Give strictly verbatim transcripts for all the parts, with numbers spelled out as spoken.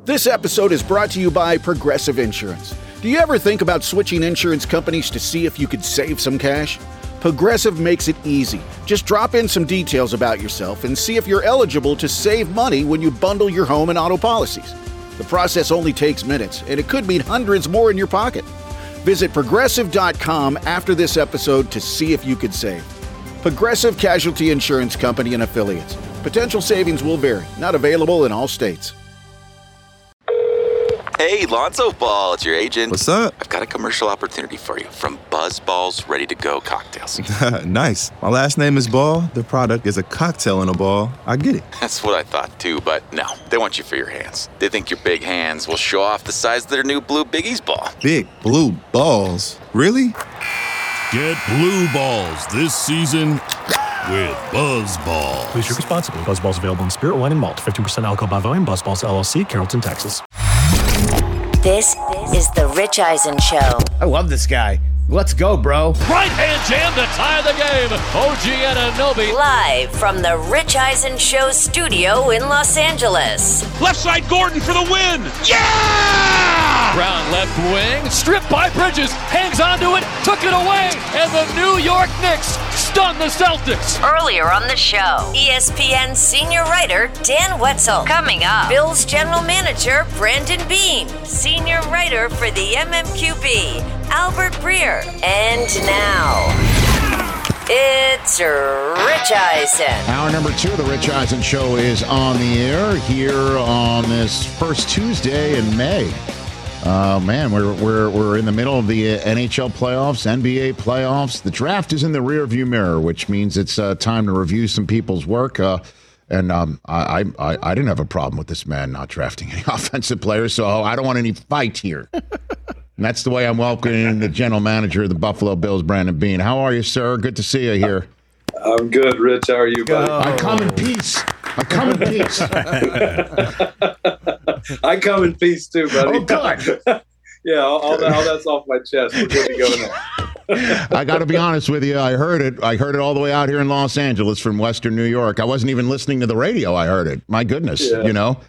This episode is brought to you by Progressive Insurance. Do you ever think about switching insurance companies to see if you could save some cash? Progressive makes it easy. Just drop in some details about yourself and see if you're eligible to save money when you bundle your home and auto policies. The process only takes minutes, and it could mean hundreds more in your pocket. Visit progressive dot com after this episode to see if you could save. Progressive Casualty Insurance Company and Affiliates. Potential savings will vary. Not available in all states. Hey, Lonzo Ball, it's your agent. What's up? I've got a commercial opportunity for you from Buzz Ball's Ready to Go Cocktails. Nice. My last name is Ball. The product is a cocktail in a ball. I get it. That's what I thought too, but no, they want you for your hands. They think your big hands will show off the size of their new Blue Biggies ball. Big blue balls? Really? Get blue balls this season with Buzz Balls. Please drink responsibly. Buzz Balls available in spirit, wine, and malt. fifteen percent alcohol by volume. Buzz Balls, L L C, Carrollton, Texas. This is the Rich Eisen Show. I love this guy. Let's go, bro. Right hand jam to tie the game. O G Anunoby. Live from the Rich Eisen Show studio in Los Angeles. Left side Gordon for the win. Yeah! Brown left wing. Stripped by Bridges. Hangs onto it. Took it away. And the New York Knicks stun the Celtics. Earlier on the show, E S P N senior writer Dan Wetzel. Coming up, Bills general manager Brandon Beane. Senior writer for the M M Q B, Albert Breer. And now, it's Rich Eisen. Hour number two of the Rich Eisen Show is on the air here on this first Tuesday in May. Uh, man, we're we're we're in the middle of the N H L playoffs, N B A playoffs. The draft is in the rearview mirror, which means it's uh, time to review some people's work. Uh, and um, I, I I didn't have a problem with this man not drafting any offensive players, so I don't want any fight here. And that's the way I'm welcoming the general manager of the Buffalo Bills, Brandon Beane. How are you, sir? Good to see you here. I'm good, Rich. How are you, buddy? Oh. I come in peace. I come in peace. I come in peace too, buddy. Oh, good. Yeah, all, all, that, all that's off my chest. We're good to go now. I got to be honest with you. I heard it. I heard it all the way out here in Los Angeles from Western New York. I wasn't even listening to the radio. I heard it. My goodness, yeah. you know.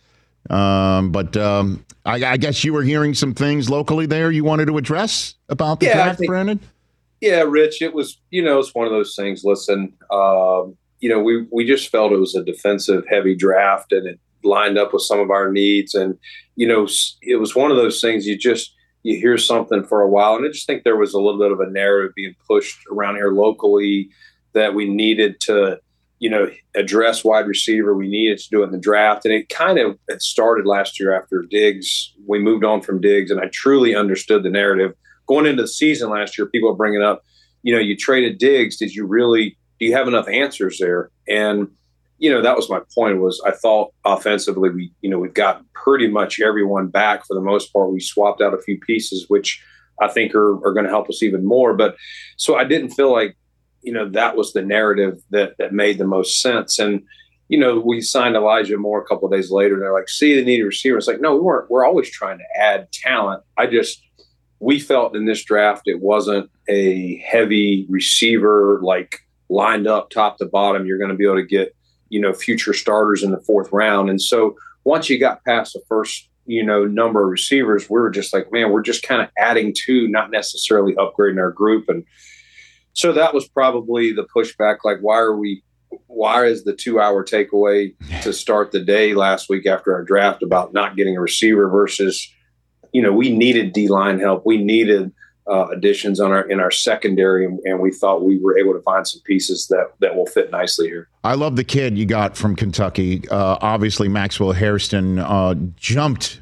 Um, but um, I, I guess you were hearing some things locally there you wanted to address about the yeah, draft, think, Brandon? Yeah, Rich, it was, you know, it's one of those things. Listen, um, you know, we, we just felt it was a defensive heavy draft and it lined up with some of our needs. And, you know, it was one of those things you just, you hear something for a while. And I just think there was a little bit of a narrative being pushed around here locally that we needed to, you know, address wide receiver. We needed to do it in the draft. And it kind of it started last year after Diggs. We moved on from Diggs, and I truly understood the narrative. Going into the season last year, people are bringing up, you know, you traded Diggs. Did you really – do you have enough answers there? And, you know, that was my point was I thought offensively we, you know, we've got pretty much everyone back for the most part. We swapped out a few pieces, which I think are, are going to help us even more. But so I didn't feel like, you know, that was the narrative that that made the most sense. And, you know, we signed Elijah Moore a couple of days later, and they're like, see, they need a receiver. It's like, no, we weren't. We're always trying to add talent. I just, we felt in this draft it wasn't a heavy receiver, like lined up top to bottom. You're going to be able to get, you know, future starters in the fourth round. And so once you got past the first, you know, number of receivers, we were just like, man, we're just kind of adding to, not necessarily upgrading our group. And so that was probably the pushback. Like, why are we, why is the two hour takeaway to start the day last week after our draft about not getting a receiver versus, you know, we needed D-line help. We needed uh, additions on our, in our secondary. And, and we thought we were able to find some pieces that, that will fit nicely here. I love the kid you got from Kentucky. Uh, obviously Maxwell Hairston uh, jumped,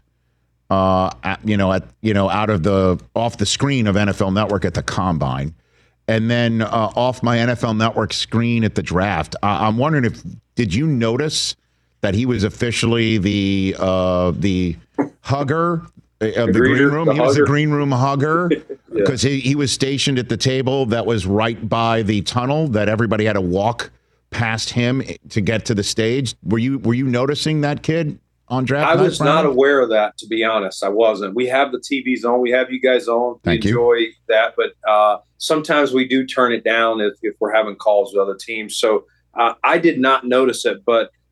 uh, at, you know, at, you know, out of the, off the screen of N F L Network at the Combine. And then uh, off my N F L Network screen at the draft. I- I'm wondering if did you notice that he was officially the uh, the hugger of the, the green room? The he hugger. was the green room hugger because yeah. he, he was stationed at the table that was right by the tunnel that everybody had to walk past him to get to the stage. Were you were you noticing that kid on draft I night, was Brian? not aware of that, to be honest. I wasn't. We have the T Vs on. We have you guys on. We Thank enjoy you. that. But uh, sometimes we do turn it down if, if we're having calls with other teams. So uh, I did not notice it. But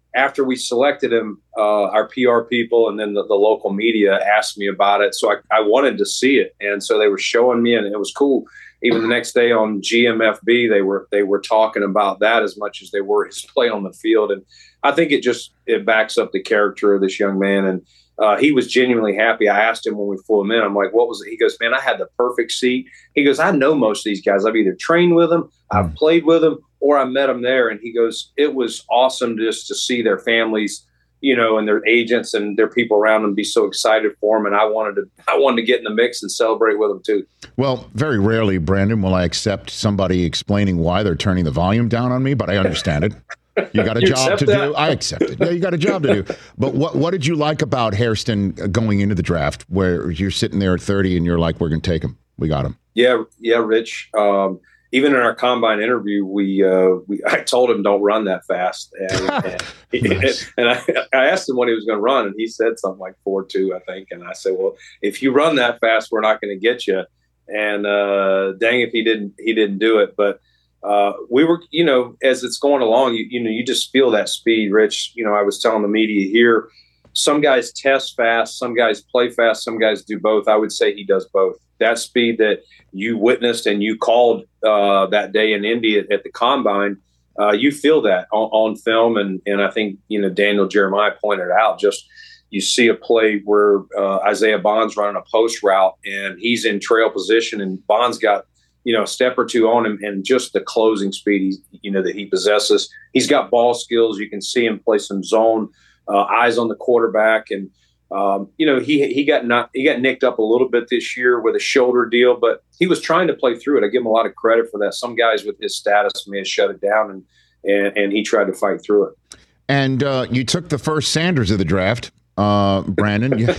after we selected him, uh, our P R people and then the, the local media asked me about it. So I, I wanted to see it. And so they were showing me, and it was cool. Even the next day on G M F B, they were they were talking about that as much as they were his play on the field. And I think it just it backs up the character of this young man. And uh, he was genuinely happy. I asked him when we flew him in, I'm like, what was it? He goes, man, I had the perfect seat. He goes, I know most of these guys. I've either trained with them, I've played with them, or I met them there. And he goes, it was awesome just to see their families, you know, and their agents and their people around them be so excited for him. And I wanted to, I wanted to get in the mix and celebrate with them too. Well, very rarely, Brandon, will I accept somebody explaining why they're turning the volume down on me, but I understand it. You got a You job to accept do. that? I accept it. Yeah, you got a job to do. But what what did you like about Hairston going into the draft, where you're sitting there at thirty and you're like, we're going to take him. We got him. Yeah, yeah, Rich. Um, even in our combine interview, we, uh, we I told him don't run that fast, and, and, Nice. and I, I asked him what he was going to run, and he said something like four two, I think. And I said, well, if you run that fast, we're not going to get you. And uh, dang, if he didn't, he didn't do it. But uh, we were, you know, as it's going along, you, you know, you just feel that speed, Rich. You know, I was telling the media here, some guys test fast, some guys play fast, some guys do both. I would say he does both. That speed that you witnessed and you called uh, that day in Indy at, at the combine, uh, you feel that on, on film. And, and I think, you know, Daniel Jeremiah pointed out, just you see a play where uh, Isaiah Bond's running a post route and he's in trail position and Bond's got, you know, a step or two on him, and just the closing speed, he's, you know, that he possesses. He's got ball skills. You can see him play some zone, uh, eyes on the quarterback. And, Um, you know, he he got not he got nicked up a little bit this year with a shoulder deal, but he was trying to play through it. I give him a lot of credit for that. Some guys with his status may have shut it down, and and, and he tried to fight through it. And uh, you took the first Sanders of the draft, uh, Brandon. You,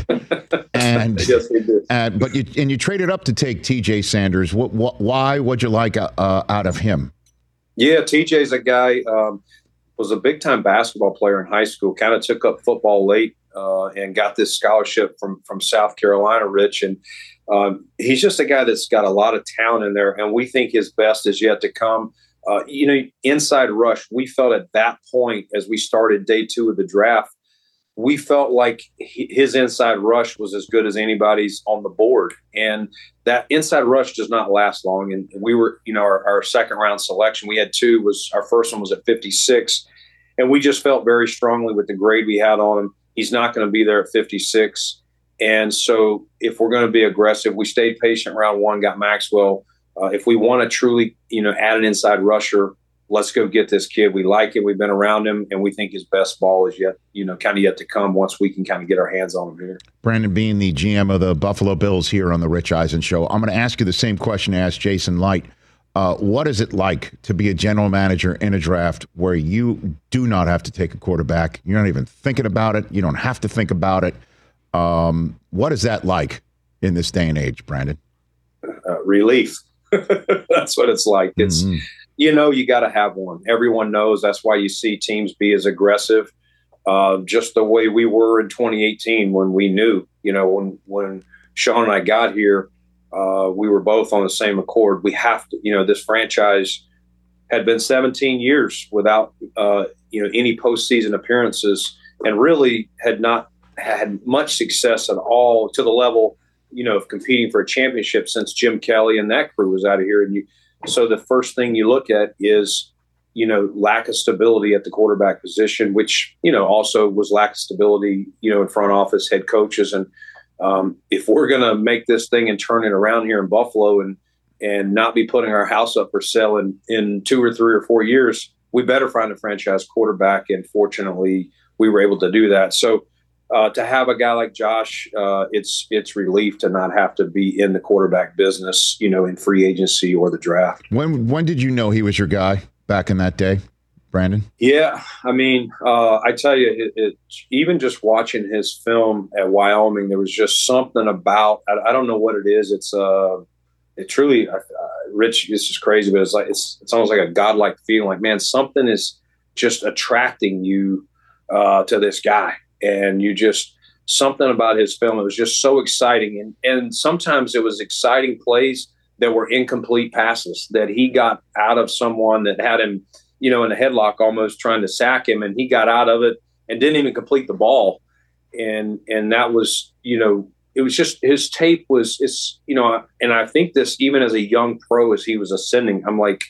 and yes, we did. Uh, but you and you traded up to take T J Sanders. What, what why? What'd you like uh, uh, out of him? Yeah, T J's a guy. Um, was a big time basketball player in high school. Kind of took up football late. Uh, and got this scholarship from from South Carolina, Rich. And um, he's just a guy that's got a lot of talent in there, and we think his best is yet to come. Uh, you know, inside rush, we felt at that point as we started day two of the draft, we felt like he, his inside rush was as good as anybody's on the board. And that inside rush does not last long. And we were, you know, our, our second round selection, we had two, was our first one was at fifty-six. And we just felt very strongly with the grade we had on him. He's not going to be there at fifty-six. And so if we're going to be aggressive, we stayed patient round one, got Maxwell. Uh, if we want to truly, you know, add an inside rusher, let's go get this kid. We like it. We've been around him, and we think his best ball is yet, you know, kind of yet to come once we can kind of get our hands on him here. Brandon Beane, the G M of the Buffalo Bills here on the Rich Eisen Show. I'm going to ask you the same question I asked Jason Light. Uh, what is it like to be a general manager in a draft where you do not have to take a quarterback? You're not even thinking about it. You don't have to think about it. Um, what is that like in this day and age, Brandon? Uh, relief. That's what it's like. It's, mm-hmm. you know, you got to have one. Everyone knows that's why you see teams be as aggressive, uh, just the way we were in twenty eighteen when we knew, you know, when, when Sean and I got here, Uh, we were both on the same accord. We have to, you know, this franchise had been seventeen years without, uh, you know, any postseason appearances, and really had not had much success at all to the level, you know, of competing for a championship since Jim Kelly and that crew was out of here. And you, so the first thing you look at is, you know, lack of stability at the quarterback position, which, you know, also was lack of stability, you know, in front office, head coaches. And Um, if we're going to make this thing and turn it around here in Buffalo and and not be putting our house up for sale in, in two or three or four years, we better find a franchise quarterback. And fortunately, we were able to do that. So uh, to have a guy like Josh, uh, it's it's relief to not have to be in the quarterback business, you know, in free agency or the draft. When when did you know he was your guy back in that day, Brandon? Yeah, I mean, uh, I tell you, it, it, even just watching his film at Wyoming, there was just something about, I, I don't know what it is. It's uh, it truly, uh, Rich, this is crazy, but it's like, it's, it's almost like a godlike feeling, like, man, something is just attracting you uh, to this guy. And you just, something about his film, it was just so exciting. And, and sometimes it was exciting plays that were incomplete passes that he got out of someone that had him, you know, in a headlock, almost trying to sack him, and he got out of it and didn't even complete the ball. And and that was, you know, it was just his tape was, it's, you know, and I think this even as a young pro as he was ascending, I'm like,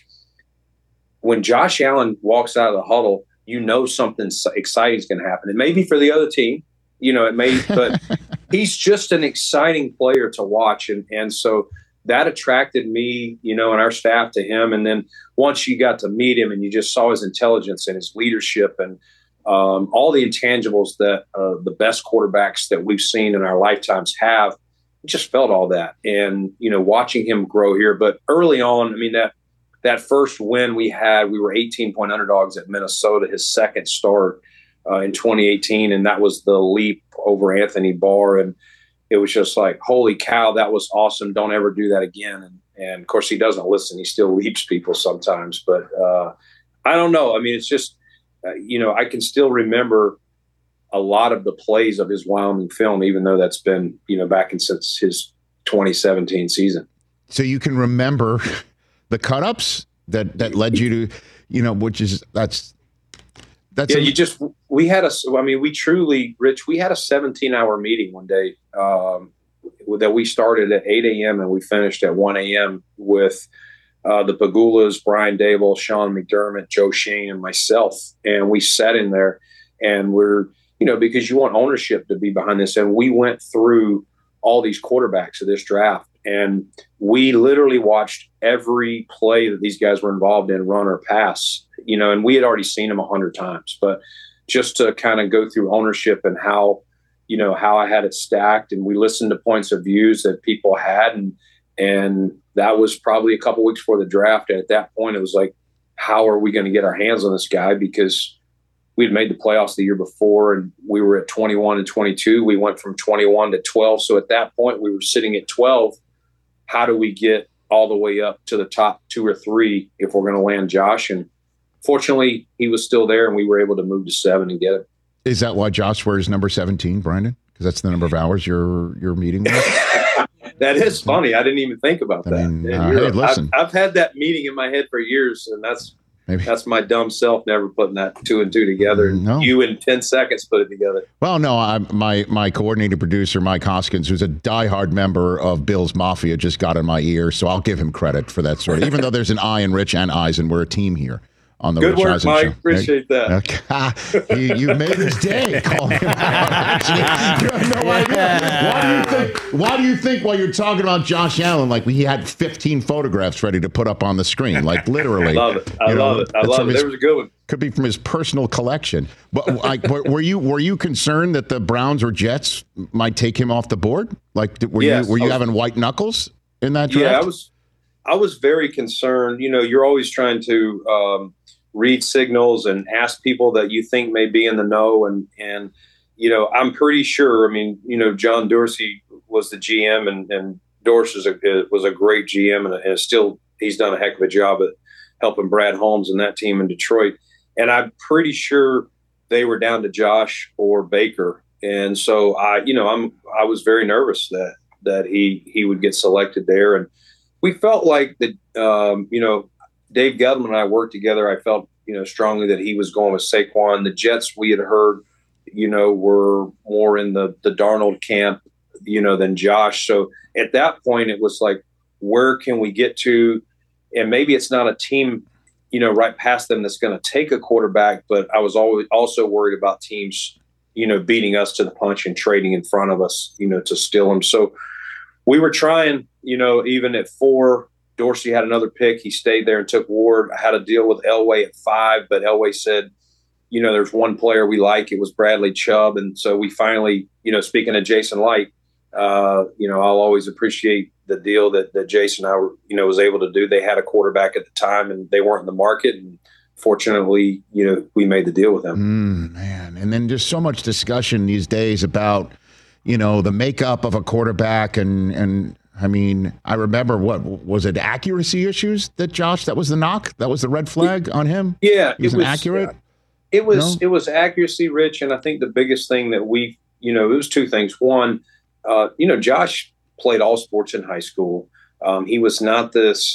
when Josh Allen walks out of the huddle, you know something exciting is going to happen. It may be for the other team, you know, it may, but he's just an exciting player to watch. And and so that attracted me, you know, and our staff to him. And then once you got to meet him and you just saw his intelligence and his leadership and um, all the intangibles that uh, the best quarterbacks that we've seen in our lifetimes have, just felt all that. And, you know, watching him grow here. But early on, I mean, that that first win we had, we were eighteen point underdogs at Minnesota, his second start uh, in twenty eighteen. And that was the leap over Anthony Barr. And it was just like, holy cow, that was awesome. Don't ever do that again. And, and of course, he doesn't listen. He still leaps people sometimes. But uh, I don't know. I mean, it's just, uh, you know, I can still remember a lot of the plays of his Wyoming film, even though that's been, you know, back in since his twenty seventeen season. So you can remember the cut-ups that, that led you to, you know, which is, that's, that's. Yeah, a, you just, we had a, I mean, we truly, Rich, we had a seventeen hour meeting one day um, that we started at eight a.m. and we finished at one a.m. with uh, the Pagulas, Brian Dable, Sean McDermott, Joe Shane, and myself. And we sat in there and we're, you know, because you want ownership to be behind this. And we went through all these quarterbacks of this draft. And we literally watched every play that these guys were involved in, run or pass, you know, and we had already seen them a hundred times, but just to kind of go through ownership and how, you know, how I had it stacked. And we listened to points of views that people had. And, and that was probably a couple weeks before the draft. And at that point, it was like, how are we going to get our hands on this guy? Because we had made the playoffs the year before and we were at twenty-one and twenty-two. We went from twenty-one to twelve. So at that point we were sitting at twelve. How do we get all the way up to the top two or three if we're going to land Josh? And fortunately, he was still there, and we were able to move to seven and get him. Is that why Josh wears number seventeen, Brandon? Because that's the number of hours you're you're meeting with? That is funny. I didn't even think about that. I mean, uh, hey, listen. I've, I've had that meeting in my head for years, and that's Maybe. That's my dumb self never putting that two and two together. No. You in ten seconds put it together. Well, no, I, my my coordinating producer, Mike Hoskins, who's a diehard member of Bill's Mafia, just got in my ear, so I'll give him credit for that sort of. Even though there's an I in Rich and Eisen, we're a team here on the Good Rich work, Eisen Mike. show. Appreciate that. Okay. you, you made his day. Call him out. Actually, you have no idea. Why do you think? Why do you think while you're talking about Josh Allen, like we had fifteen photographs ready to put up on the screen, like literally? I love it. I love know, it. I love it. His, there was a good one. Could be from his personal collection. But like, were you were you concerned that the Browns or Jets might take him off the board? Like, were yes, you were you was, having white knuckles in that draft? Yeah, I was. I was very concerned. You know, you're always trying to um, read signals and ask people that you think may be in the know. And, and, you know, I'm pretty sure, I mean, you know, John Dorsey was the G M and, and Dorsey was a, was a great G M and, and still, he's done a heck of a job at helping Brad Holmes and that team in Detroit. And I'm pretty sure they were down to Josh or Baker. And so I, you know, I'm, I was very nervous that, that he, he would get selected there. And we felt like that, um, you know, Dave Gettleman and I worked together. I felt, you know, strongly that he was going with Saquon. The Jets, we had heard, you know, were more in the, the Darnold camp, you know, than Josh. So at that point, it was like, where can we get to? And maybe it's not a team, you know, right past them that's going to take a quarterback. But I was always also worried about teams, you know, beating us to the punch and trading in front of us, you know, to steal them. So we were trying, you know, even at four, Dorsey had another pick. He stayed there and took Ward. I had a deal with Elway at five, but Elway said, you know, there's one player we like. It was Bradley Chubb. And so we finally, you know, speaking of Jason Light, uh, you know, I'll always appreciate the deal that, that Jason and I were, you know, was able to do. They had a quarterback at the time and they weren't in the market. And fortunately, you know, we made the deal with them. Mm, man. And then just so much discussion these days about, you know, the makeup of a quarterback. And, and I mean, I remember what was it, accuracy issues that Josh, that was the knock? That was the red flag on him? Yeah. He was, it was accurate? Uh, it was, no? it was accuracy, Rich. And I think the biggest thing that we, you know, it was two things. One, uh, you know, Josh played all sports in high school. Um, he was not this,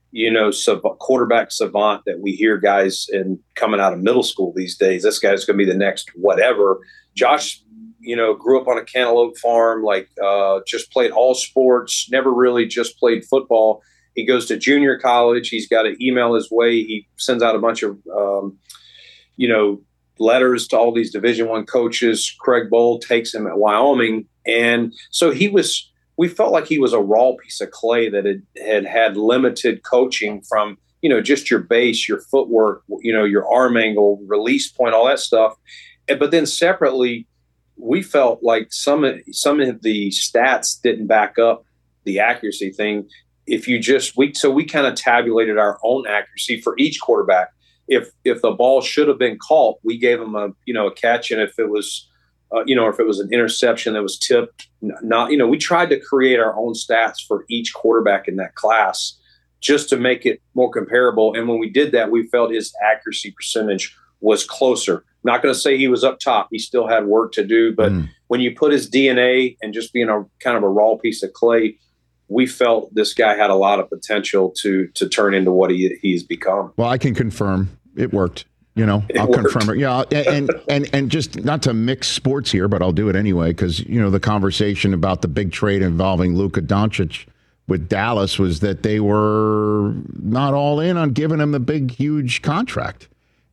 you know, sav- quarterback savant that we hear guys in coming out of middle school these days. This guy's going to be the next whatever. Josh, you know, grew up on a cantaloupe farm, like uh, just played all sports, never really just played football. He goes to junior college. He's got an email his way. He sends out a bunch of, um, you know, letters to all these Division One coaches. Craig Bowl takes him at Wyoming. And so he was – we felt like he was a raw piece of clay that had, had had limited coaching from, you know, just your base, your footwork, you know, your arm angle, release point, all that stuff. And, but then separately, we felt like some of, some of the stats didn't back up the accuracy thing. If you just we so we kind of tabulated our own accuracy for each quarterback. If if the ball should have been caught, we gave them a you know a catch, and if it was uh, you know if it was an interception that was tipped, not you know we tried to create our own stats for each quarterback in that class just to make it more comparable. And when we did that, we felt his accuracy percentage was closer. Not going to say he was up top; he still had work to do. But mm. when you put his D N A and just being a kind of a raw piece of clay, we felt this guy had a lot of potential to to turn into what he he's become. Well, I can confirm it worked. You know, it I'll worked. confirm it. Yeah, and, and and just not to mix sports here, but I'll do it anyway because you know the conversation about the big trade involving Luka Doncic with Dallas was that they were not all in on giving him the big, huge contract,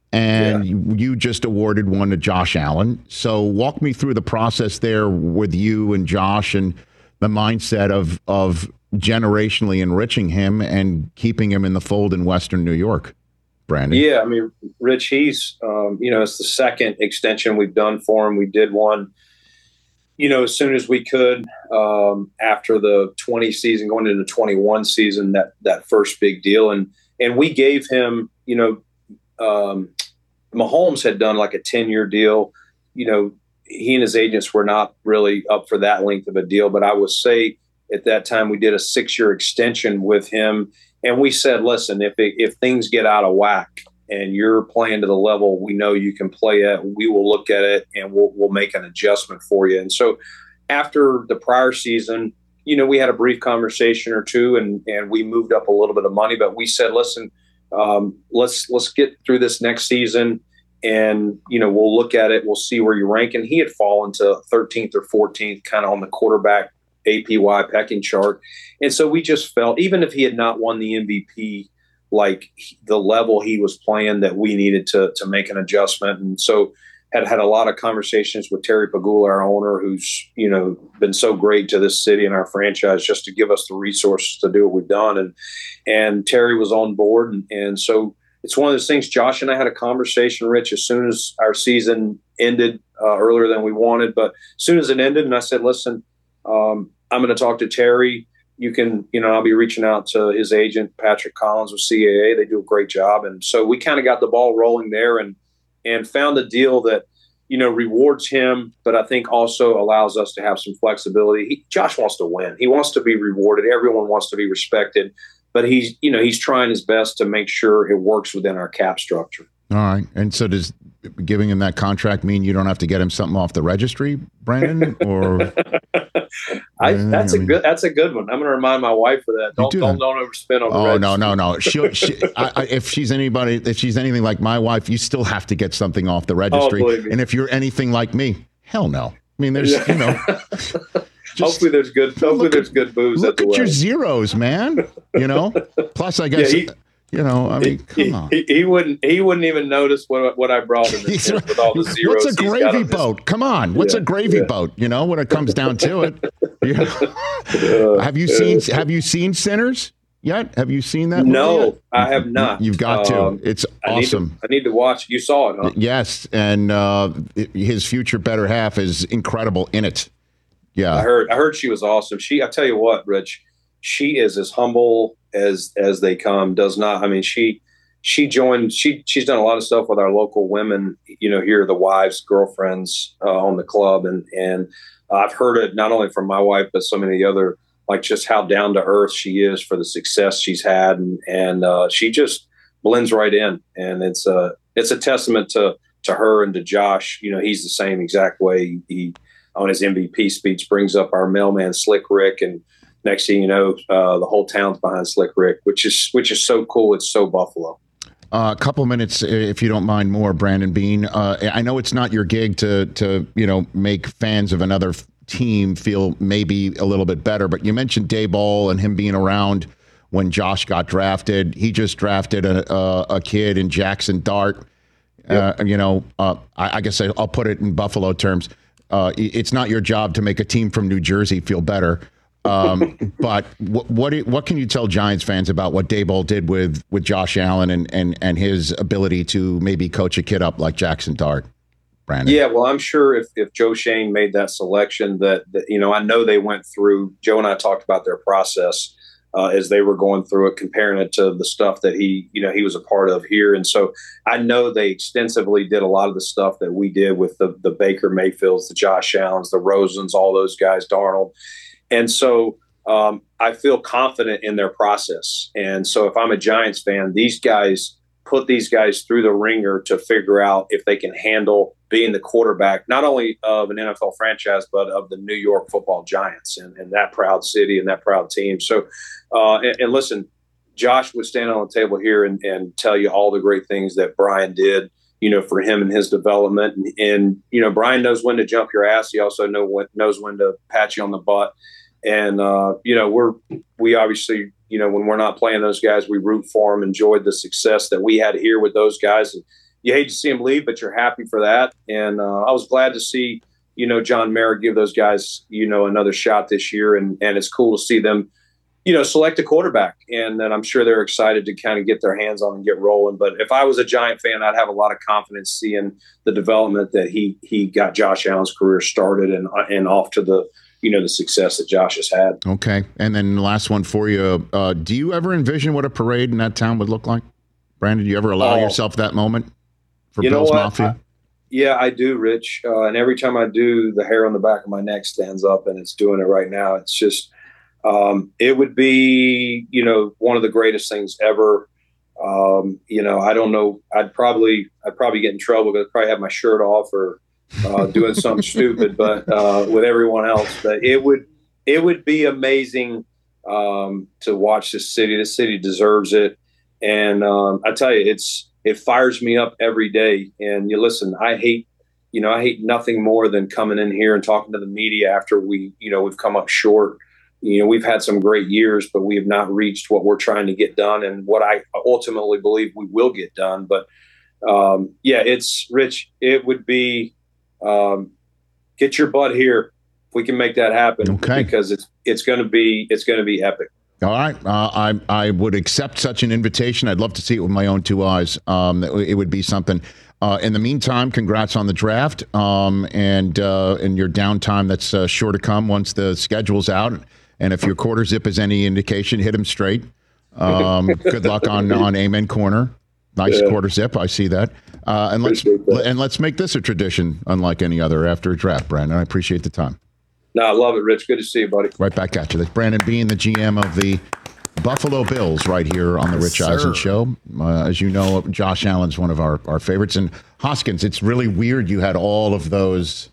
and yeah. you, you just awarded one to Josh Allen. So walk me through the process there with you and Josh and the mindset of of generationally enriching him and keeping him in the fold in Western New York, Brandon. Yeah, I mean, Rich, he's, um, you know, it's the second extension we've done for him. We did one, you know, as soon as we could um, after the twenty season, going into the twenty-one season, that that first big deal. And and we gave him, you know, um, Mahomes had done like a ten-year deal, you know, he and his agents were not really up for that length of a deal. But I would say at that time we did a six-year extension with him. And we said, listen, if it, if things get out of whack and you're playing to the level we know you can play at, we will look at it and we'll, we'll make an adjustment for you. And so after the prior season, you know, we had a brief conversation or two and, and we moved up a little bit of money. But we said, listen, um, let's let's get through this next season. And, you know, we'll look at it. We'll see where you rank. And he had fallen to thirteenth or fourteenth kind of on the quarterback A P Y pecking chart. And so we just felt, even if he had not won the M V P, like the level he was playing, that we needed to to make an adjustment. And so had had a lot of conversations with Terry Pagula, our owner, who's, you know, been so great to this city and our franchise just to give us the resources to do what we've done. And, and Terry was on board. And, and so it's one of those things. Josh and I had a conversation, Rich, as soon as our season ended uh, earlier than we wanted. But as soon as it ended, and I said, listen, um, I'm going to talk to Terry. You can, you know, I'll be reaching out to his agent, Patrick Collins with C A A. They do a great job. And so we kind of got the ball rolling there and and found a deal that, you know, rewards him, but I think also allows us to have some flexibility. He, Josh wants to win. He wants to be rewarded. Everyone wants to be respected. But he's, you know, he's trying his best to make sure it works within our cap structure. All right. And so does giving him that contract mean you don't have to get him something off the registry, Brandon? Or I, that's I mean, a good that's a good one. I'm going to remind my wife of that. Don't do don't, don't overspend on the Oh registry. no no no. She'll, she, I, I, if she's anybody, if she's anything like my wife, you still have to get something off the registry. Oh, and if you're anything like me, hell no. I mean, there's yeah. you know. Just, hopefully there's good. Hopefully there's good booze. Look at, the at your wedding. zeros, man. You know. Plus, I guess. Yeah, he, You know, I mean, he, come on. He, he wouldn't. He wouldn't even notice what what I brought him in with all the zeros. What's a gravy boat? Come on, what's yeah, a gravy yeah. boat? You know, when it comes down to it. You know? uh, have you seen Have you seen Sinners yet? Have you seen that? No, yet? I have not. You've got to. Um, it's I awesome. Need to, I need to watch. You saw it, huh? Yes, and uh, his future better half is incredible in it. Yeah, I heard. I heard she was awesome. She. I tell you what, Rich. She is as humble as as they come. Does not. I mean, she. She joined. She she's done a lot of stuff with our local women. You know, here the wives, girlfriends uh, on the club, and and I've heard it not only from my wife but so many other, like just how down to earth she is for the success she's had, and and uh, she just blends right in, and it's a it's a testament to to her and to Josh. You know, he's the same exact way. He on his M V P speech brings up our mailman Slick Rick and next thing you know, uh, the whole town's behind Slick Rick, which is which is so cool. It's so Buffalo. Uh, a couple minutes, if you don't mind more, Brandon Beane. Uh, I know it's not your gig to, to you know, make fans of another f- team feel maybe a little bit better, but you mentioned Daboll and him being around when Josh got drafted. He just drafted a, a, a kid in Jackson Dart. Yep. Uh, you know, uh, I, I guess I'll put it in Buffalo terms. Uh, it's not your job to make a team from New Jersey feel better. Um, but what, what what can you tell Giants fans about what Daboll did with with Josh Allen and and and his ability to maybe coach a kid up like Jackson Dart, Brandon? Yeah, well, I'm sure if if Joe Schoen made that selection, that, that you know, I know they went through. Joe and I talked about their process uh, as they were going through it, comparing it to the stuff that he you know he was a part of here, and so I know they extensively did a lot of the stuff that we did with the the Baker Mayfields, the Josh Allens, the Rosens, all those guys, Darnold. And so um, I feel confident in their process. And so if I'm a Giants fan, these guys put these guys through the ringer to figure out if they can handle being the quarterback, not only of an N F L franchise, but of the New York Football Giants and, and that proud city and that proud team. So, uh, and, and listen, Josh would stand on the table here and, and tell you all the great things that Brian did, you know, for him and his development. And, and you know, Brian knows when to jump your ass. He also know when, knows when to pat you on the butt. And, uh, you know, we're, we obviously, you know, when we're not playing those guys, we root for them, enjoyed the success that we had here with those guys. And you hate to see them leave, but you're happy for that. And uh, I was glad to see, you know, John Merritt give those guys, you know, another shot this year. And, and it's cool to see them, you know, select a quarterback. And then I'm sure they're excited to kind of get their hands on and get rolling. But if I was a Giant fan, I'd have a lot of confidence seeing the development that he, he got Josh Allen's career started and, and off to the, you know, the success that Josh has had. Okay. And then the last one for you. Uh, do you ever envision what a parade in that town would look like? Brandon, do you ever allow oh, yourself that moment for you Bills know what? Mafia? I, yeah, I do, Rich. Uh, and every time I do, the hair on the back of my neck stands up, and it's doing it right now. It's just, um, it would be, you know, one of the greatest things ever. Um, you know, I don't know. I'd probably, I'd probably get in trouble because I'd probably have my shirt off or, uh, doing something stupid, but uh, with everyone else. But it would it would be amazing um, to watch this city. This city deserves it, and um, I tell you, it's it fires me up every day. And you listen, I hate you know I hate nothing more than coming in here and talking to the media after we you know we've come up short. You know, we've had some great years, but we have not reached what we're trying to get done, and what I ultimately believe we will get done. But um, yeah, it's Rich. It would be. Um, get your butt here if we can make that happen. Okay. Because it's it's going to be it's going to be epic. All right, uh, I I would accept such an invitation. I'd love to see it with my own two eyes. Um, it, it would be something. Uh, in the meantime, congrats on the draft um, and uh, and your downtime that's uh, sure to come once the schedule's out. And if your quarter zip is any indication, hit him straight. Um, good luck on on Amen Corner. Nice yeah. quarter zip. I see that. Uh, and let's and let's make this a tradition, unlike any other after a draft, Brandon. I appreciate the time. No, I love it, Rich. Good to see you, buddy. Right back at you. That's Brandon Beane, the G M of the Buffalo Bills, right here on the Rich yes, Eisen Show. Uh, as you know, Josh Allen's one of our, our favorites. And Hoskins, it's really weird you had all of those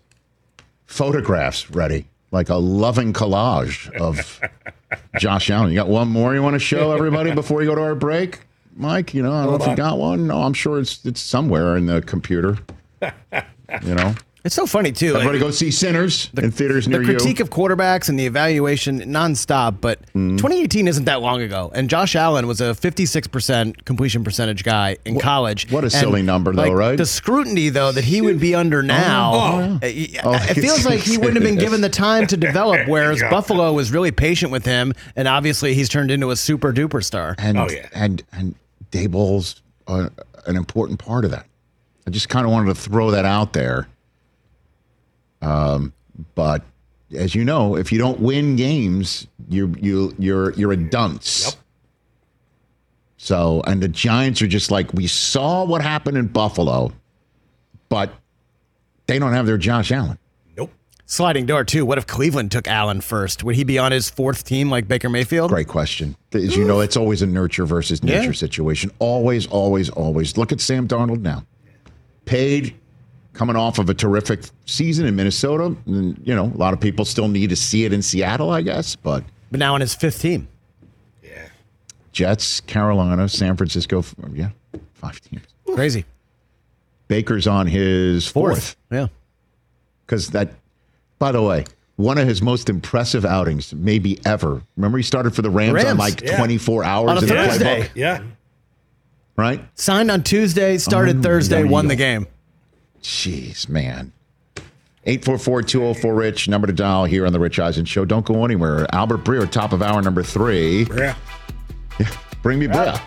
photographs ready, like a loving collage of Josh Allen. You got one more you want to show everybody before you go to our break? Mike, you know, I don't Hold know if on. you got one. No, I'm sure it's it's somewhere in the computer. You know, it's so funny too. Everybody like, go see Sinners the, in theaters near you. The critique you. of quarterbacks and the evaluation nonstop, but mm. twenty eighteen isn't that long ago, and Josh Allen was a fifty-six percent completion percentage guy in what, college. What a silly and, number, though, like, right? The scrutiny, though, that he would be under now, oh, oh, yeah. oh, it feels like he wouldn't have been given the time to develop. Whereas yeah. Buffalo was really patient with him, and obviously he's turned into a super duper star. And oh, yeah. and and. Daboll's uh, an important part of that. I just kind of wanted to throw that out there. Um, but as you know, if you don't win games, you you you're you're a dunce. Yep. So, and the Giants are just like, we saw what happened in Buffalo, but they don't have their Josh Allen. Sliding door, too. What if Cleveland took Allen first? Would he be on his fourth team like Baker Mayfield? Great question. As you know, it's always a nurture versus nature yeah. situation. Always, always, always. Look at Sam Darnold now. Paid, coming off of a terrific season in Minnesota. And, you know, a lot of people still need to see it in Seattle, I guess. But But now on his fifth team. Yeah. Jets, Carolina, San Francisco. Yeah, five teams. Crazy. Baker's on his fourth. fourth. Yeah. Because that, by the way, one of his most impressive outings, maybe ever. Remember, he started for the Rams, Rams. on like yeah. twenty-four hours on a in Thursday. the playbook. Yeah. Right? Signed on Tuesday, started Thursday, won the game. Jeez, man. eight four four, two oh four, Rich, number to dial here on the Rich Eisen Show. Don't go anywhere. Albert Breer, top of hour number three. Yeah. Yeah. Bring me Breer.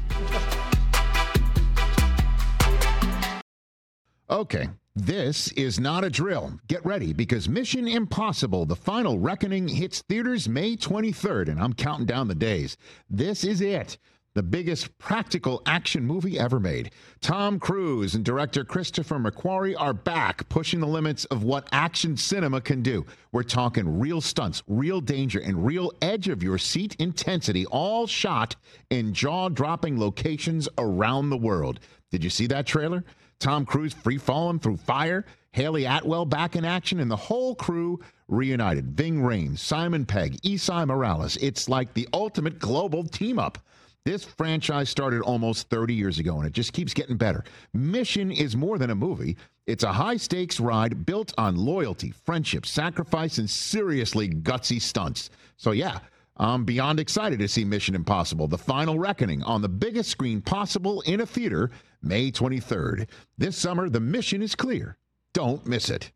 Okay. This is not a drill. Get ready, because Mission Impossible, The Final Reckoning, hits theaters May twenty-third, and I'm counting down the days. This is it. The biggest practical action movie ever made. Tom Cruise and director Christopher McQuarrie are back, pushing the limits of what action cinema can do. We're talking real stunts, real danger, and real edge-of-your-seat intensity, all shot in jaw-dropping locations around the world. Did you see that trailer? Tom Cruise free-falling through fire, Haley Atwell back in action, and the whole crew reunited. Ving Rhames, Simon Pegg, Esai Morales. It's like the ultimate global team-up. This franchise started almost thirty years ago, and it just keeps getting better. Mission is more than a movie. It's a high-stakes ride built on loyalty, friendship, sacrifice, and seriously gutsy stunts. So, yeah, I'm beyond excited to see Mission Impossible, The Final Reckoning, on the biggest screen possible in a theater, May twenty-third. This summer, the mission is clear. Don't miss it.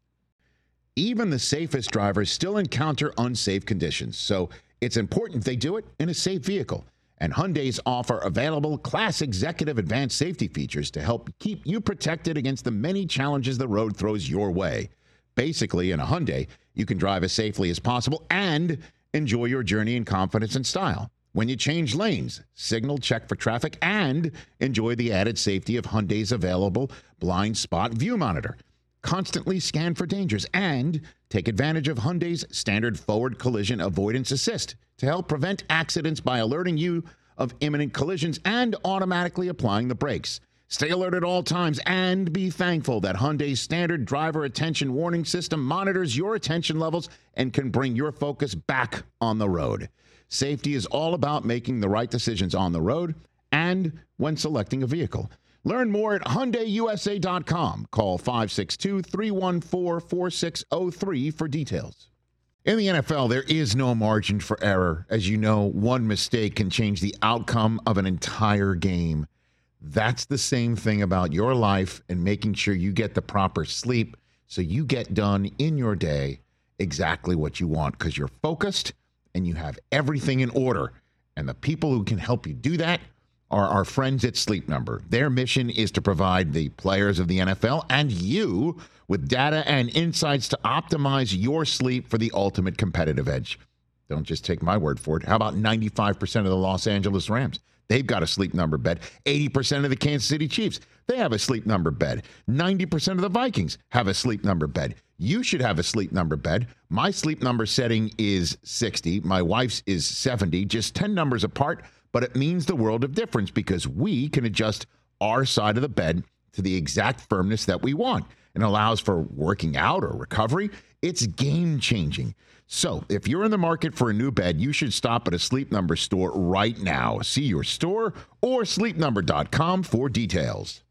Even the safest drivers still encounter unsafe conditions, so it's important they do it in a safe vehicle. And Hyundai's offer available Class Executive Advanced Safety features to help keep you protected against the many challenges the road throws your way. Basically, in a Hyundai, you can drive as safely as possible and enjoy your journey in confidence and style. When you change lanes, signal, check for traffic, and enjoy the added safety of Hyundai's available blind spot view monitor. Constantly scan for dangers and take advantage of Hyundai's standard forward collision avoidance assist to help prevent accidents by alerting you of imminent collisions and automatically applying the brakes. Stay alert at all times and be thankful that Hyundai's standard driver attention warning system monitors your attention levels and can bring your focus back on the road. Safety is all about making the right decisions on the road and when selecting a vehicle. Learn more at Hyundai U S A dot com. Call five six two, three one four, four six zero three for details. In the N F L, there is no margin for error. As you know, one mistake can change the outcome of an entire game. That's the same thing about your life and making sure you get the proper sleep so you get done in your day exactly what you want, because you're focused and you have everything in order. And the people who can help you do that are our friends at Sleep Number. Their mission is to provide the players of the N F L and you with data and insights to optimize your sleep for the ultimate competitive edge. Don't just take my word for it. How about ninety-five percent of the Los Angeles Rams? They've got a Sleep Number bed. eighty percent of the Kansas City Chiefs, they have a Sleep Number bed. ninety percent of the Vikings have a Sleep Number bed. You should have a Sleep Number bed. My Sleep Number setting is sixty. My wife's is seventy, just ten numbers apart, but it means the world of difference because we can adjust our side of the bed to the exact firmness that we want. And allows for working out or recovery. It's game-changing. So if you're in the market for a new bed, you should stop at a Sleep Number store right now. See your store or sleep number dot com for details.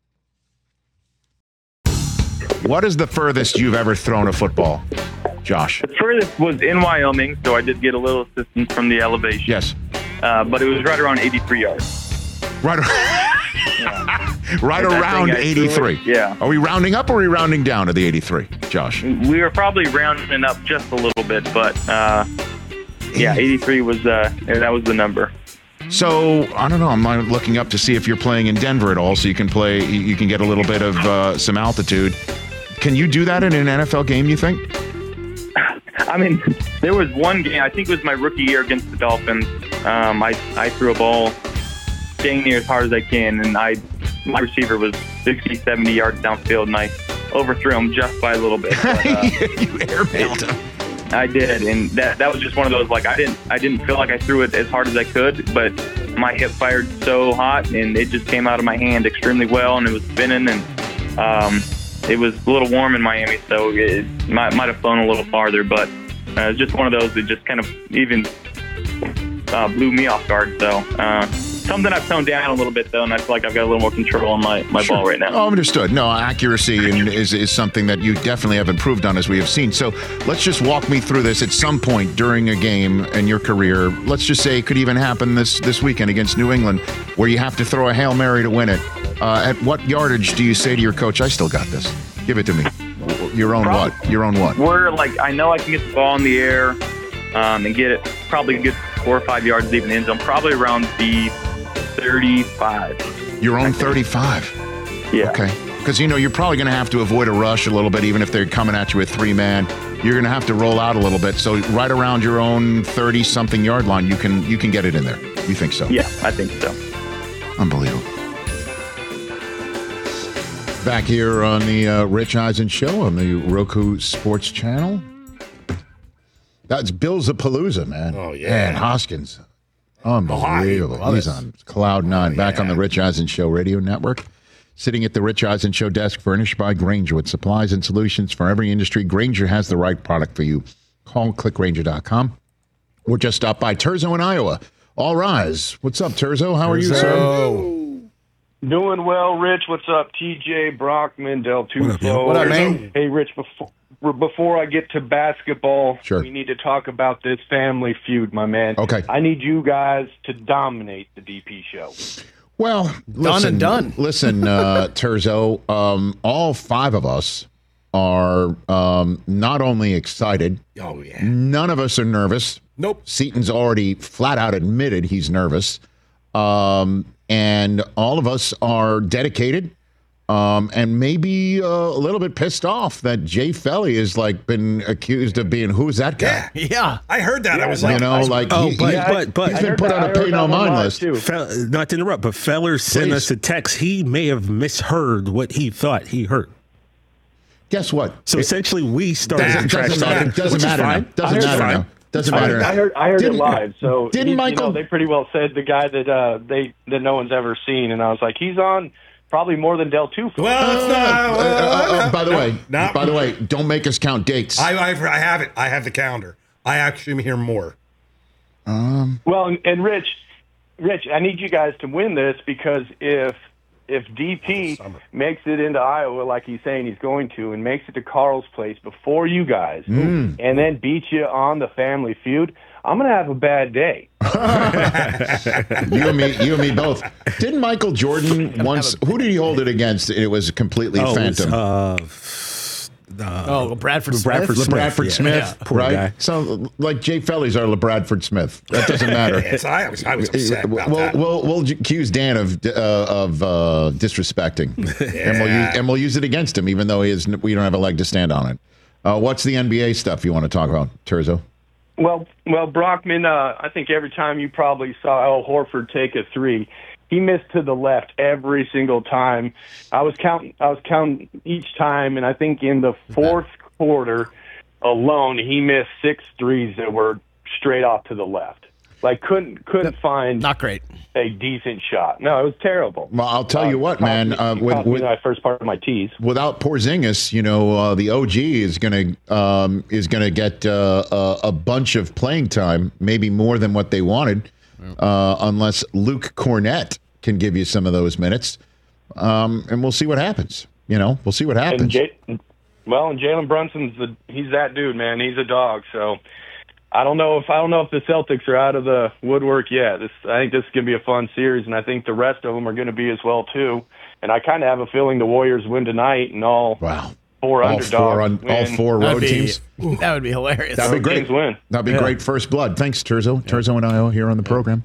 What is the furthest you've ever thrown a football, Josh? The furthest was in Wyoming, so I did get a little assistance from the elevation. Yes. Uh, but it was right around eighty-three yards. Right around... Yeah. Right and around eighty-three. Yeah. Are we rounding up or are we rounding down to the eighty-three, Josh? We were probably rounding up just a little bit, but uh, yeah, eighty-three was uh, that was the number. So I don't know. I'm looking up to see if you're playing in Denver at all, so you can play. You can get a little bit of uh, some altitude. Can you do that in an N F L game? You think? I mean, there was one game. I think it was my rookie year against the Dolphins. Um, I I threw a ball dang near as hard as I can, and I my receiver was sixty, seventy yards downfield, and I overthrew him just by a little bit. But, uh, you airmailed him. I did, and that that was just one of those, like, I didn't I didn't feel like I threw it as hard as I could, but my hip fired so hot, and it just came out of my hand extremely well, and it was spinning, and um, it was a little warm in Miami, so it might, might have flown a little farther, but uh, it was just one of those that just kind of even uh, blew me off guard. So uh, something I've toned down a little bit, though, and I feel like I've got a little more control on my, my Sure. ball right now. Oh, understood. No, accuracy and is, is something that you definitely have improved on, as we have seen. So let's just walk me through this at some point during a game in your career. Let's just say it could even happen this, this weekend against New England, where you have to throw a Hail Mary to win it. Uh, at what yardage do you say to your coach, I still got this? Give it to me. Your own Probably. what? Your own what? We're like, I know I can get the ball in the air um, and get it probably a good four or five yards deep in the end zone, probably around the thirty-five. Your own thirty-five? Yeah. Okay. Because, you know, you're probably going to have to avoid a rush a little bit, even if they're coming at you with three man. You're going to have to roll out a little bit. So right around your own thirty-something yard line, you can you can get it in there. You think so? Yeah, I think so. Unbelievable. Back here on the uh, Rich Eisen Show on the Roku Sports Channel. That's Bills-a-Palooza, man. Oh, yeah. Man, Hoskins. Unbelievable. Love He's it. on Cloud Nine. Oh, Back yeah. on the Rich Eisen Show radio network. Sitting at the Rich Eisen Show desk, furnished by Grainger with supplies and solutions for every industry. Grainger has the right product for you. Call click grainger dot com. We're just stopped by Terzo in Iowa. All rise. What's up, Terzo? How are you, sir? Doing well, Rich. What's up, T J Brockman, Del Tufo? What up, man? Hey, Rich. Before before I get to basketball, Sure. we need to talk about this family feud, my man. Okay. I need you guys to dominate the D P show. Well, Done listen, and done. Listen, uh, Terzo, um, all five of us are um, not only excited. Oh, yeah. None of us are nervous. Nope. Seaton's already flat out admitted he's nervous. Um, and all of us are dedicated um, and maybe uh, a little bit pissed off that Jay Felly has like been accused of being, who's that guy? Yeah. Yeah. I heard that. I was You like, know, like Oh, he, but, he- but, but, he's I been heard put that- on I a heard pay that no one mind live, list. too. Fel- not to interrupt, but Feller sent Please. us a text. He may have misheard what he thought he heard. Guess what? So It- essentially, we started doesn't, the trash doesn't matter. talking, Doesn't which is matter now. fine. Doesn't Which is matter fine. now. Doesn't I matter heard, now. I heard, I heard it Didn't- live. So didn't he- Michael- You know, they pretty well said the guy that uh, they that no one's ever seen, and I was like, he's on probably more than Del Tufo. well, it's Uh, not. uh, uh, uh, by the no, way, no. by the way, don't make us count dates. I, I, I have it. I have the calendar. I actually hear more. Um, Well, and, and Rich, Rich, I need you guys to win this because if if D P Summer. makes it into Iowa like he's saying he's going to, and makes it to Carl's place before you guys, Mm. and then beats you on the Family Feud, I'm gonna have a bad day. you and me, you and me both. Didn't Michael Jordan once? Who did he hold it against? It was completely Oh, it was, phantom. uh, uh, Oh, Bradford Smith. Bradford Smith. Bradford yeah. Smith, Yeah. Poor right? guy. So, like Jay Felly's our LeBradford Smith. That doesn't matter. Yes, I was. I was upset about we'll, that. we'll we'll accuse Dan of uh, of uh, disrespecting, and we'll use, and we'll use it against him, even though he is. We don't have a leg to stand on it. Uh, what's the N B A stuff you want to talk about, Terzo? Well, well, Brockman, uh, I think every time you probably saw Al Horford take a three, he missed to the left every single time. I was counting. I was counting each time, and I think in the fourth quarter alone, he missed six threes that were straight off to the left. Like couldn't couldn't find Not great. a decent shot. No, it was terrible. Well, I'll tell you what, man. Uh, With, with, with with, my first part of my tease. without Porzingis, you know, uh, the O G is gonna um, is gonna get uh, a, a bunch of playing time, maybe more than what they wanted, uh, unless Luke Cornett can give you some of those minutes, um, and we'll see what happens. You know, we'll see what And happens. J- well, and Jalen Brunson's the he's that dude, man. He's a dog. So I don't know if I don't know if the Celtics are out of the woodwork yet. This I think this is going to be a fun series, and I think the rest of them are going to be as well too. And I kind of have a feeling the Warriors win tonight, and all wow, four all underdogs four on, all win. four road That'd be, teams. that would be hilarious. That'd be Road great. teams win. That'd be Yeah. great. First blood. Thanks, Terzo. Terzo and Iowa here on the program.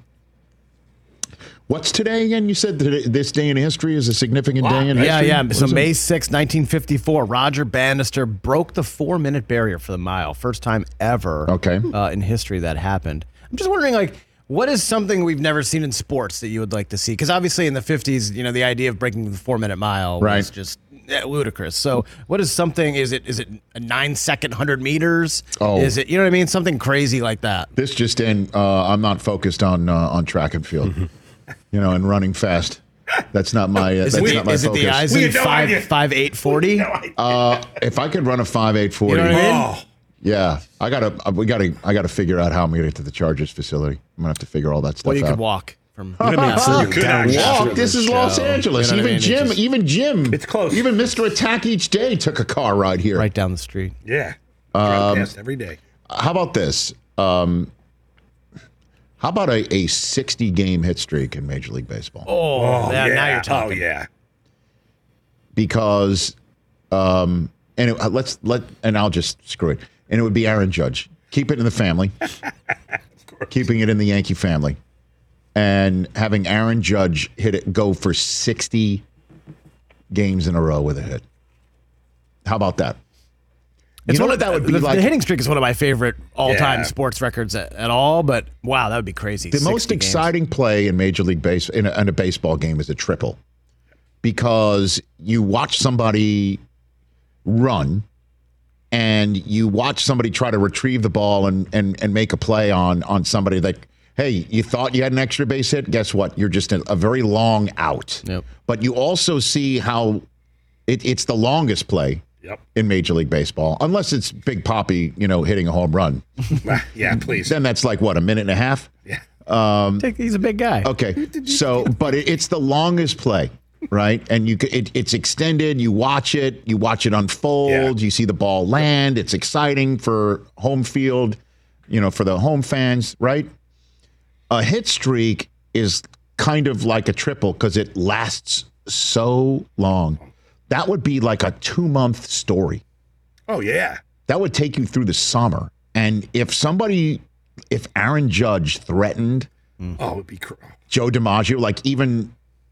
What's today again? You said that this day in history is a significant day in Yeah, history? yeah. What So is it? May sixth, nineteen fifty-four, Roger Bannister broke the four-minute barrier for the mile. First time ever Okay. uh, in history that happened. I'm just wondering, like, what is something we've never seen in sports that you would like to see? Because obviously in the fifties, you know, the idea of breaking the four-minute mile Right. was just eh, ludicrous. So what is something, is it is it a nine-second one hundred meters? Oh. Is it, you know what I mean? Something crazy like that. This just in, uh, I'm not focused on uh, on track and field, you know, and running fast. That's not my. Uh, Is that's it, not the, my is it focus. the We Eisen had no idea. five, five eight forty? Uh, if I could run a five eight forty, You know what I mean? Oh, Yeah, I gotta. We gotta. I gotta figure out how I'm gonna get to the Chargers facility. I'm gonna have to figure all that stuff Well, you out. could walk from. You could walk. This is Los Angeles. You know what I Even mean? Jim. It's just- even Jim. It's close. Even Mister Attack Each Day took a car ride here. Right down the street. Yeah. Drive Um, past every day. How about this? Um, how about a, a sixty game hit streak in Major League Baseball? Oh, yeah, now yeah. you're talking. Oh, yeah. Because, um, and it, let's let, and I'll just screw it. And it would be Aaron Judge. Keep it in the family. Keeping it in the Yankee family. And having Aaron Judge hit it, go for sixty games in a row with a hit. How about that? It's You know one what of, that would be the, like? The hitting streak is one of my favorite all-time Yeah. sports records at, at all. But wow, that would be crazy. The most sixty games. exciting play in Major League Base in a, in a baseball game is a triple, because you watch somebody run, and you watch somebody try to retrieve the ball and and and make a play on on somebody that, hey, you thought you had an extra base hit. Guess what? You're just a, a very long out. Yep. But you also see how it, it's the longest play. Yep. In Major League Baseball, unless it's Big Papi, you know, hitting a home run. Yeah, please. Then that's like what, a minute and a half. Yeah. Um, He's a big guy. Okay, so but it, it's the longest play, right? And you c- it, it's extended. You watch it. You watch it unfold. You see the ball land. It's exciting for home field, you know, for the home fans, right? A hit streak is kind of like a triple because it lasts so long. That would be like a two-month story. Oh, yeah. That would take you through the summer. And if somebody, if Aaron Judge threatened Oh, it would be cr- Joe DiMaggio, like even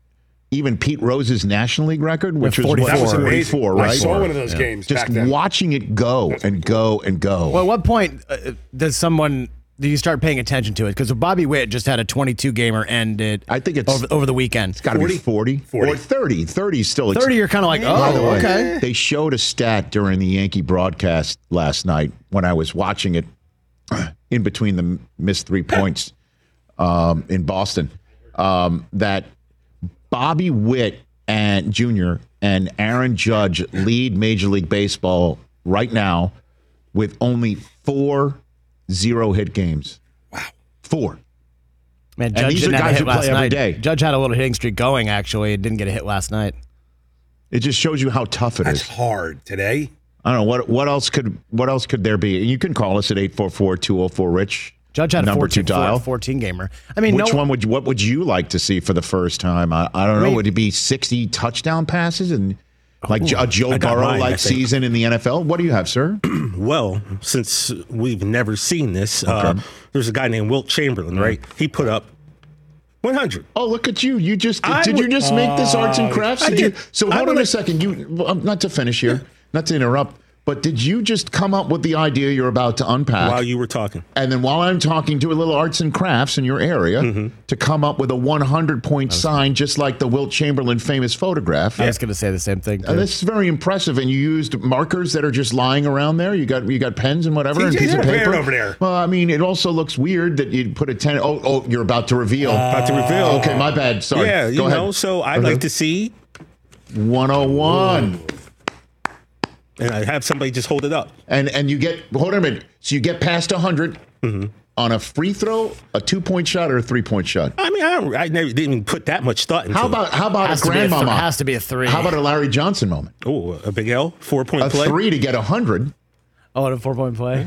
even Pete Rose's National League record, which was forty-four. what, That was amazing. forty-four, I right? saw one of those games Just back then. watching it go and go and go. Well, at what point uh, does someone do you start paying attention to it? Because Bobby Witt just had a twenty-two gamer ended. I think it's over, over the weekend. It's got to be forty, forty. or thirty. thirty is still. thirty, you're kind of like, By the oh, way, okay. They showed a stat during the Yankee broadcast last night when I was watching it in between the missed three points um, in Boston, um, that Bobby Witt and Junior and Aaron Judge lead Major League Baseball right now with only four zero hit games. Wow. Four. Man, And Judge these are didn't have a guys hit who play last every night. day. Judge had a little hitting streak going, actually. It didn't get a hit last night. It just shows you how tough it is. That's hard today. I don't know what what else could what else could there be? And you can call us at eight four four, two oh four rich. Judge had a number fourteen, two dial. fourteen gamer. I mean, Which no, one would you, what would you like to see for the first time? I, I don't I know. mean- Would it be sixty touchdown passes and like Ooh, a Joe I got Burrow mine, I like think. season in the N F L? What do you have, sir? Well, since we've never seen this, uh, there's a guy named Wilt Chamberlain, right? He put up one hundred. Oh, look at you! You just I did you would- just make this arts and crafts? I Did you- did. So I hold would on a like- second. You well, um, not to finish here, not to interrupt, but did you just come up with the idea you're about to unpack While you were talking. And then while I'm talking, do a little arts and crafts in your area Mm-hmm. to come up with a one hundred point sign, just like the Wilt Chamberlain famous photograph. I was going to say the same thing. Uh, Too. this is very impressive, and you used markers that are just lying around there. You got you got pens and whatever, and T J's piece of prepared paper over there. Well, I mean, it also looks weird that you put a ten. Oh, oh, you're about to reveal. About to reveal. Okay, my bad. Sorry. Yeah, you Go know, ahead. so I'd Okay. like to see, one oh one. and I have somebody just hold it up. And and you get hold on a minute. So you get past one hundred Mm-hmm. on a free throw, a two point shot, or a three point shot. I mean, I, don't, I never didn't even put that much thought into How it. about how about Has a to be a th- grandmama? has to be a three. How about a Larry Johnson moment? Oh, a big L, four point A play. three to get one hundred, Oh, and a four point play.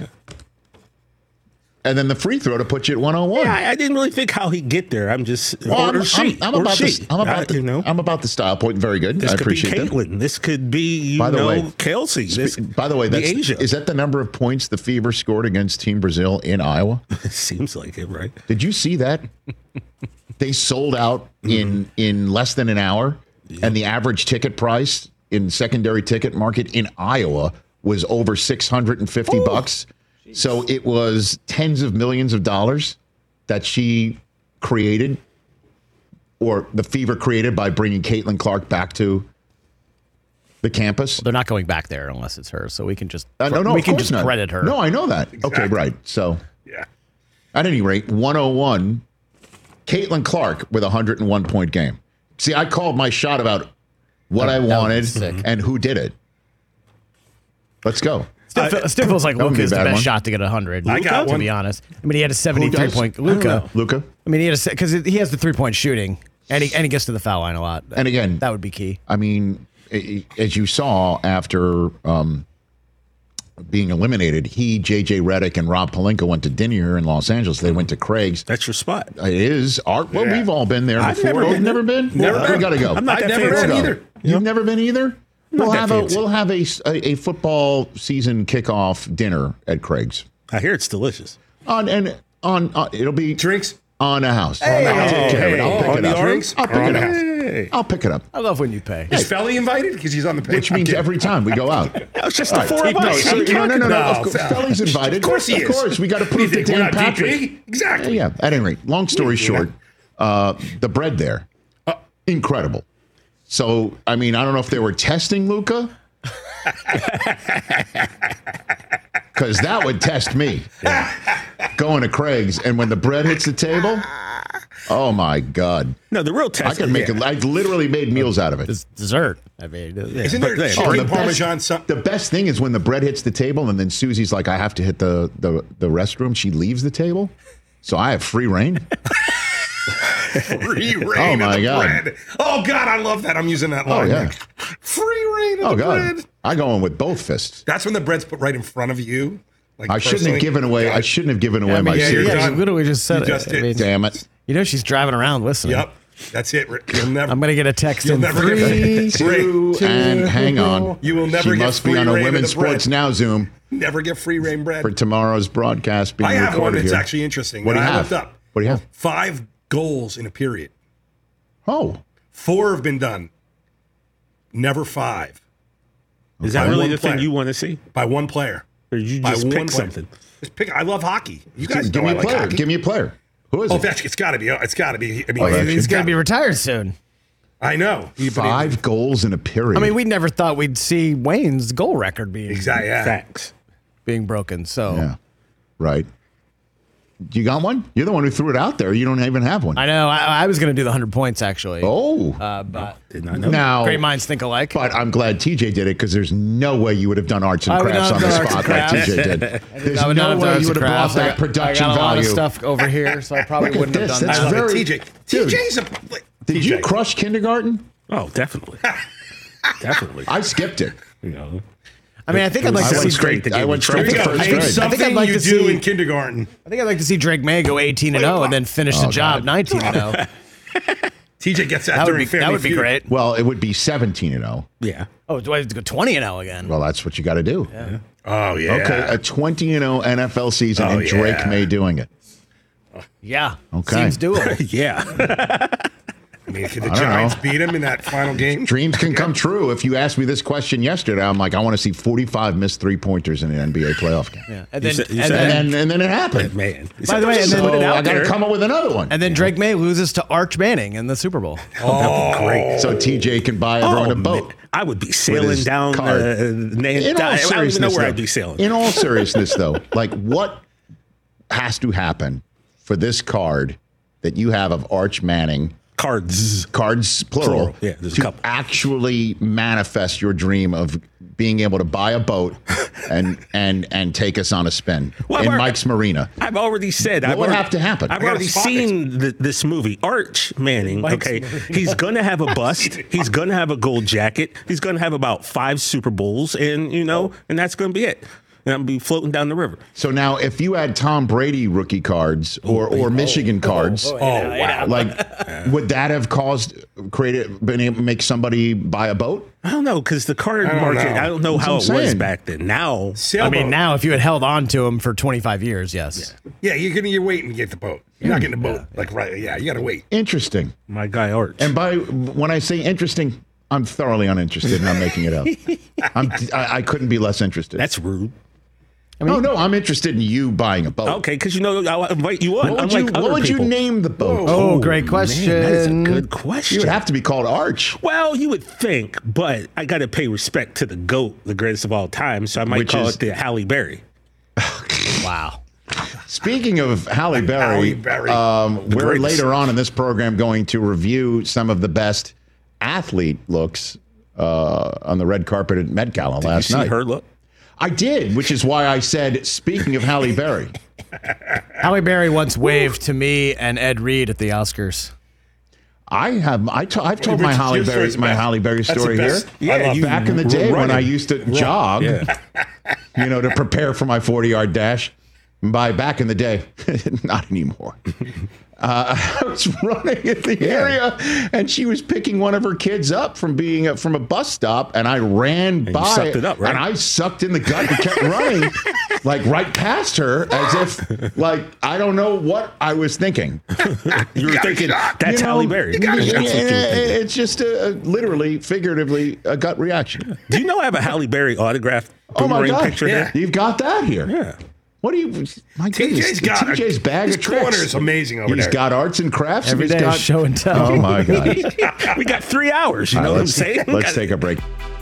and then the free throw to put you at one oh one. Yeah, I, I didn't really think how he'd get there. I'm just Well, or, I'm, or she. I'm, I'm or about she. the, I'm about I, the, you know. I'm about the style point. Very good. This I could appreciate be that. Caitlin. This could be you By the know way, Kelsey. This Spe- By the way, be that's, Asia. is that the number of points the Fever scored against Team Brazil in Iowa? Seems like it, right? Did you see that? They sold out in in less than an hour, and the average ticket price in secondary ticket market in Iowa was over six hundred fifty bucks. So it was tens of millions of dollars that she created, or the Fever created by bringing Caitlin Clark back to the campus. Well, they're not going back there unless it's her, so we can just Uh, no, no, we of can course just not. credit her. No, I know that. Okay, right. So, Yeah. at any rate, one oh one, Caitlin Clark with a one hundred one point game. See, I called my shot about what I That would be wanted sick. and who did it. Let's go. Still, I- feel- still feels like That wouldn't Luka be a is the bad best one. shot to get one hundred. I got to one. be honest. I mean, he had a seventy-three does? point. I don't Luka. know. Luka. I mean, he had a because he has the three point shooting, and he and he gets to the foul line a lot. And again, that would be key. I mean, i- i- as you saw after um, being eliminated, he, J J Redick, and Rob Pelinka went to dinner in Los Angeles. They went to Craig's. That's your spot. It is. Art, well, Yeah. we've all been there I've before. never You've been never there. been? Never We been. got to go. I'm not I've that never fancy. been Go. either. You've never been either? We'll that have a fancy. we'll have a, a, a football season kickoff dinner at Craig's. I hear it's delicious. On and on, on it'll be Drinks. on a house. I'll take care of it. I'll Hey, pick on it the up. drinks I'll or pick on it the up. house? I'll pick it up. I love when you pay. Is Felly invited? Because he's on the page. Which means every time we go out. It's just the four of No, us. so- no, no, no, no. No, Of course, Fel- Felly's invited. Of course he Of is. course, we got to What do you prove to think, we're Dan not D Patrick. P? Exactly. Yeah, at any rate, long story short, uh, the bread there, uh, incredible. So, I mean, I don't know if they were testing Luca, because that would test me. Going to Craig's, and when the bread hits the table, oh my God! No, the real I test. could make yeah. it. I literally made meals out of it. It's dessert. I mean, yeah. Isn't there But- chicken Oh, the parmesan? best, Some- the best thing is when the bread hits the table, and then Susie's like, "I have to hit the the the restroom." She leaves the table, so I have free reign. Free reign Oh, of my the God. bread. Oh God, I love that. I'm using that Oh line. yeah. Free reign of Oh the God. bread. I go in with both fists. That's when the bread's put right in front of you. Like I shouldn't have personally. given away. Got I it. shouldn't have given away I mean, my yeah, you're secret. yeah, done. you literally just said You it. just I did. mean, Damn it! you know she's driving around listening. Yep. That's it. Rick. You'll never. I'm gonna get a text You'll in never three, get Two, two, and hang on. You will never She get must be free on a reign of Women's the bread. Sports Now Zoom never get free reign bread. for tomorrow's broadcast being I have one recorded that's here. actually interesting. What do you that I have? looked up. What do you have? Five goals in a period. Oh, Four have been done. Never five. Is that By really one the thing player. you want to see? By one player. Or you By just one pick player. something? Just pick. I love hockey. You guys give know me I a like player. hockey. Give me a player. Who is Oh, it? that's, it's got to be. It's got to be. I mean, Oh, that's- He's it's gonna got- be retired soon. I know. He- but he- Five goals in a period. I mean, we never thought we'd see Wayne's goal record being Exactly. Yeah. Facts. being broken. So yeah, right. You got one? You're the one who threw it out there. You don't even have one. I know. I, I was gonna do the hundred points actually. Oh, uh, but Did not know. now great minds think alike. But I'm glad T J did it because there's no way you would have done arts and I would crafts not on the have done spot arts like and T J did. crafts. There's I would not no have done way arts you would and have brought crafts. I that got- production I got a lot value. of stuff over here, so I probably Look at wouldn't have this. done That's that. very- T J. Dude. T J's a. Did T J. you crush kindergarten? Oh, definitely. Definitely. I skipped it. You know. I mean, I think I'd like I to went see straight. Drake I went straight There to you go. first I grade. think something I'd like you to do see- in kindergarten. I think I'd like to see Drake May go eighteen and zero and then finish the Oh, job God. nineteen and zero. T J gets that, That would during be Family that would be Feud. great. Well, it would be seventeen and oh. Yeah. Oh, do I have to go twenty and zero again? Well, that's what you got to do. Oh yeah. Okay, a twenty and oh N F L season Oh, and Drake yeah. May doing it. Yeah. Okay. Seems doable. Yeah. I mean, could the I don't Giants know. beat him in that final game? Dreams can come true. If you asked me this question yesterday, I'm like, I want to see forty-five missed three pointers in an N B A playoff game. Yeah. And You then, said- you and, said- then And then, and then it happened. Man. By the way, and then So put it out I got to there. come up with another one. and then Drake May loses to Arch Manning in the Super Bowl. Oh, great. So T J can buy everyone Oh, a boat. man. I would be sailing his down card. uh, name, In all I don't even know seriousness, where though, I'd be sailing. in all seriousness, though, like what has to happen for this card that you have of Arch Manning, Cards. cards plural, Plural. Yeah, there's a to couple. actually manifest your dream of being able to buy a boat and and and take us on a spin Well, in we're- Mike's Marina. I've already said. What I've would already, have to happen? I've I got a already spot seen th- this movie. Arch Manning. Mike's okay, Marina. he's gonna have a bust. He's gonna have a gold jacket. He's gonna have about five Super Bowls, and you know, and that's gonna be it. And I'm gonna be floating down the river. So now, if you had Tom Brady rookie cards or or Michigan cards, Oh wow. like would that have caused created been able to make somebody buy a boat? I don't know because the card I don't market. know. I don't know That's how it what I'm was saying. back then. Now, I Sailboat. mean, now if you had held on to him for twenty-five years, yes. Yeah, you're gonna you're waiting to get the boat. You're not getting the boat. Like right. Yeah, you got to wait. Interesting. my guy Arch. And by when I say interesting, I'm thoroughly uninterested, and I'm making it up. I'm, I, I couldn't be less interested. that's rude. no, no, I'm interested in you buying a boat. Okay, because you know I'll invite you on. What would, you, unlike what other would you people. name the boat? Oh, great question. Man, that is a good question. You would have to be called Arch. Well, you would think, but I got to pay respect to the GOAT, the greatest of all time. So I might Which call is- it the Halle Berry. Wow. Speaking of Halle Berry, Halle Berry. Um, we're greatest. later on in this program going to review some of the best athlete looks uh, on the red carpet at Met Gala Did last you see night. her look? I did, which is why I said, speaking of Halle Berry. Halle Berry once waved to me and Ed Reed at the Oscars. I have. I to, I've told my Richard, Halle your Berry story's my best. Halle Berry That's the story here. best. Yeah, I love you back in the day running. when I used to jog, Yeah. you know, to prepare for my forty-yard dash. By back in the day, not anymore. Uh, I was running in the Yeah. area, and she was picking one of her kids up from being a, from a bus stop, and I ran you by, sucked it up, right? and I sucked in the gut and kept running, like right past her, as if, like I don't know what I was thinking. You were thinking that's You know, Halle Berry. it- That's what you were thinking. It's just a, a literally, figuratively, a gut reaction. Do you know I have a Halle Berry autographed Oh my boomerang God! picture Yeah. here? You've got that here. Yeah. What do you? My goodness, T J's got T J's bag his of tricks. corner is amazing over He's there. got arts and crafts. Every and he's day, got show and tell. Oh my God! We got three hours. You know All right, what I'm let's, saying? Let's Got- take a break.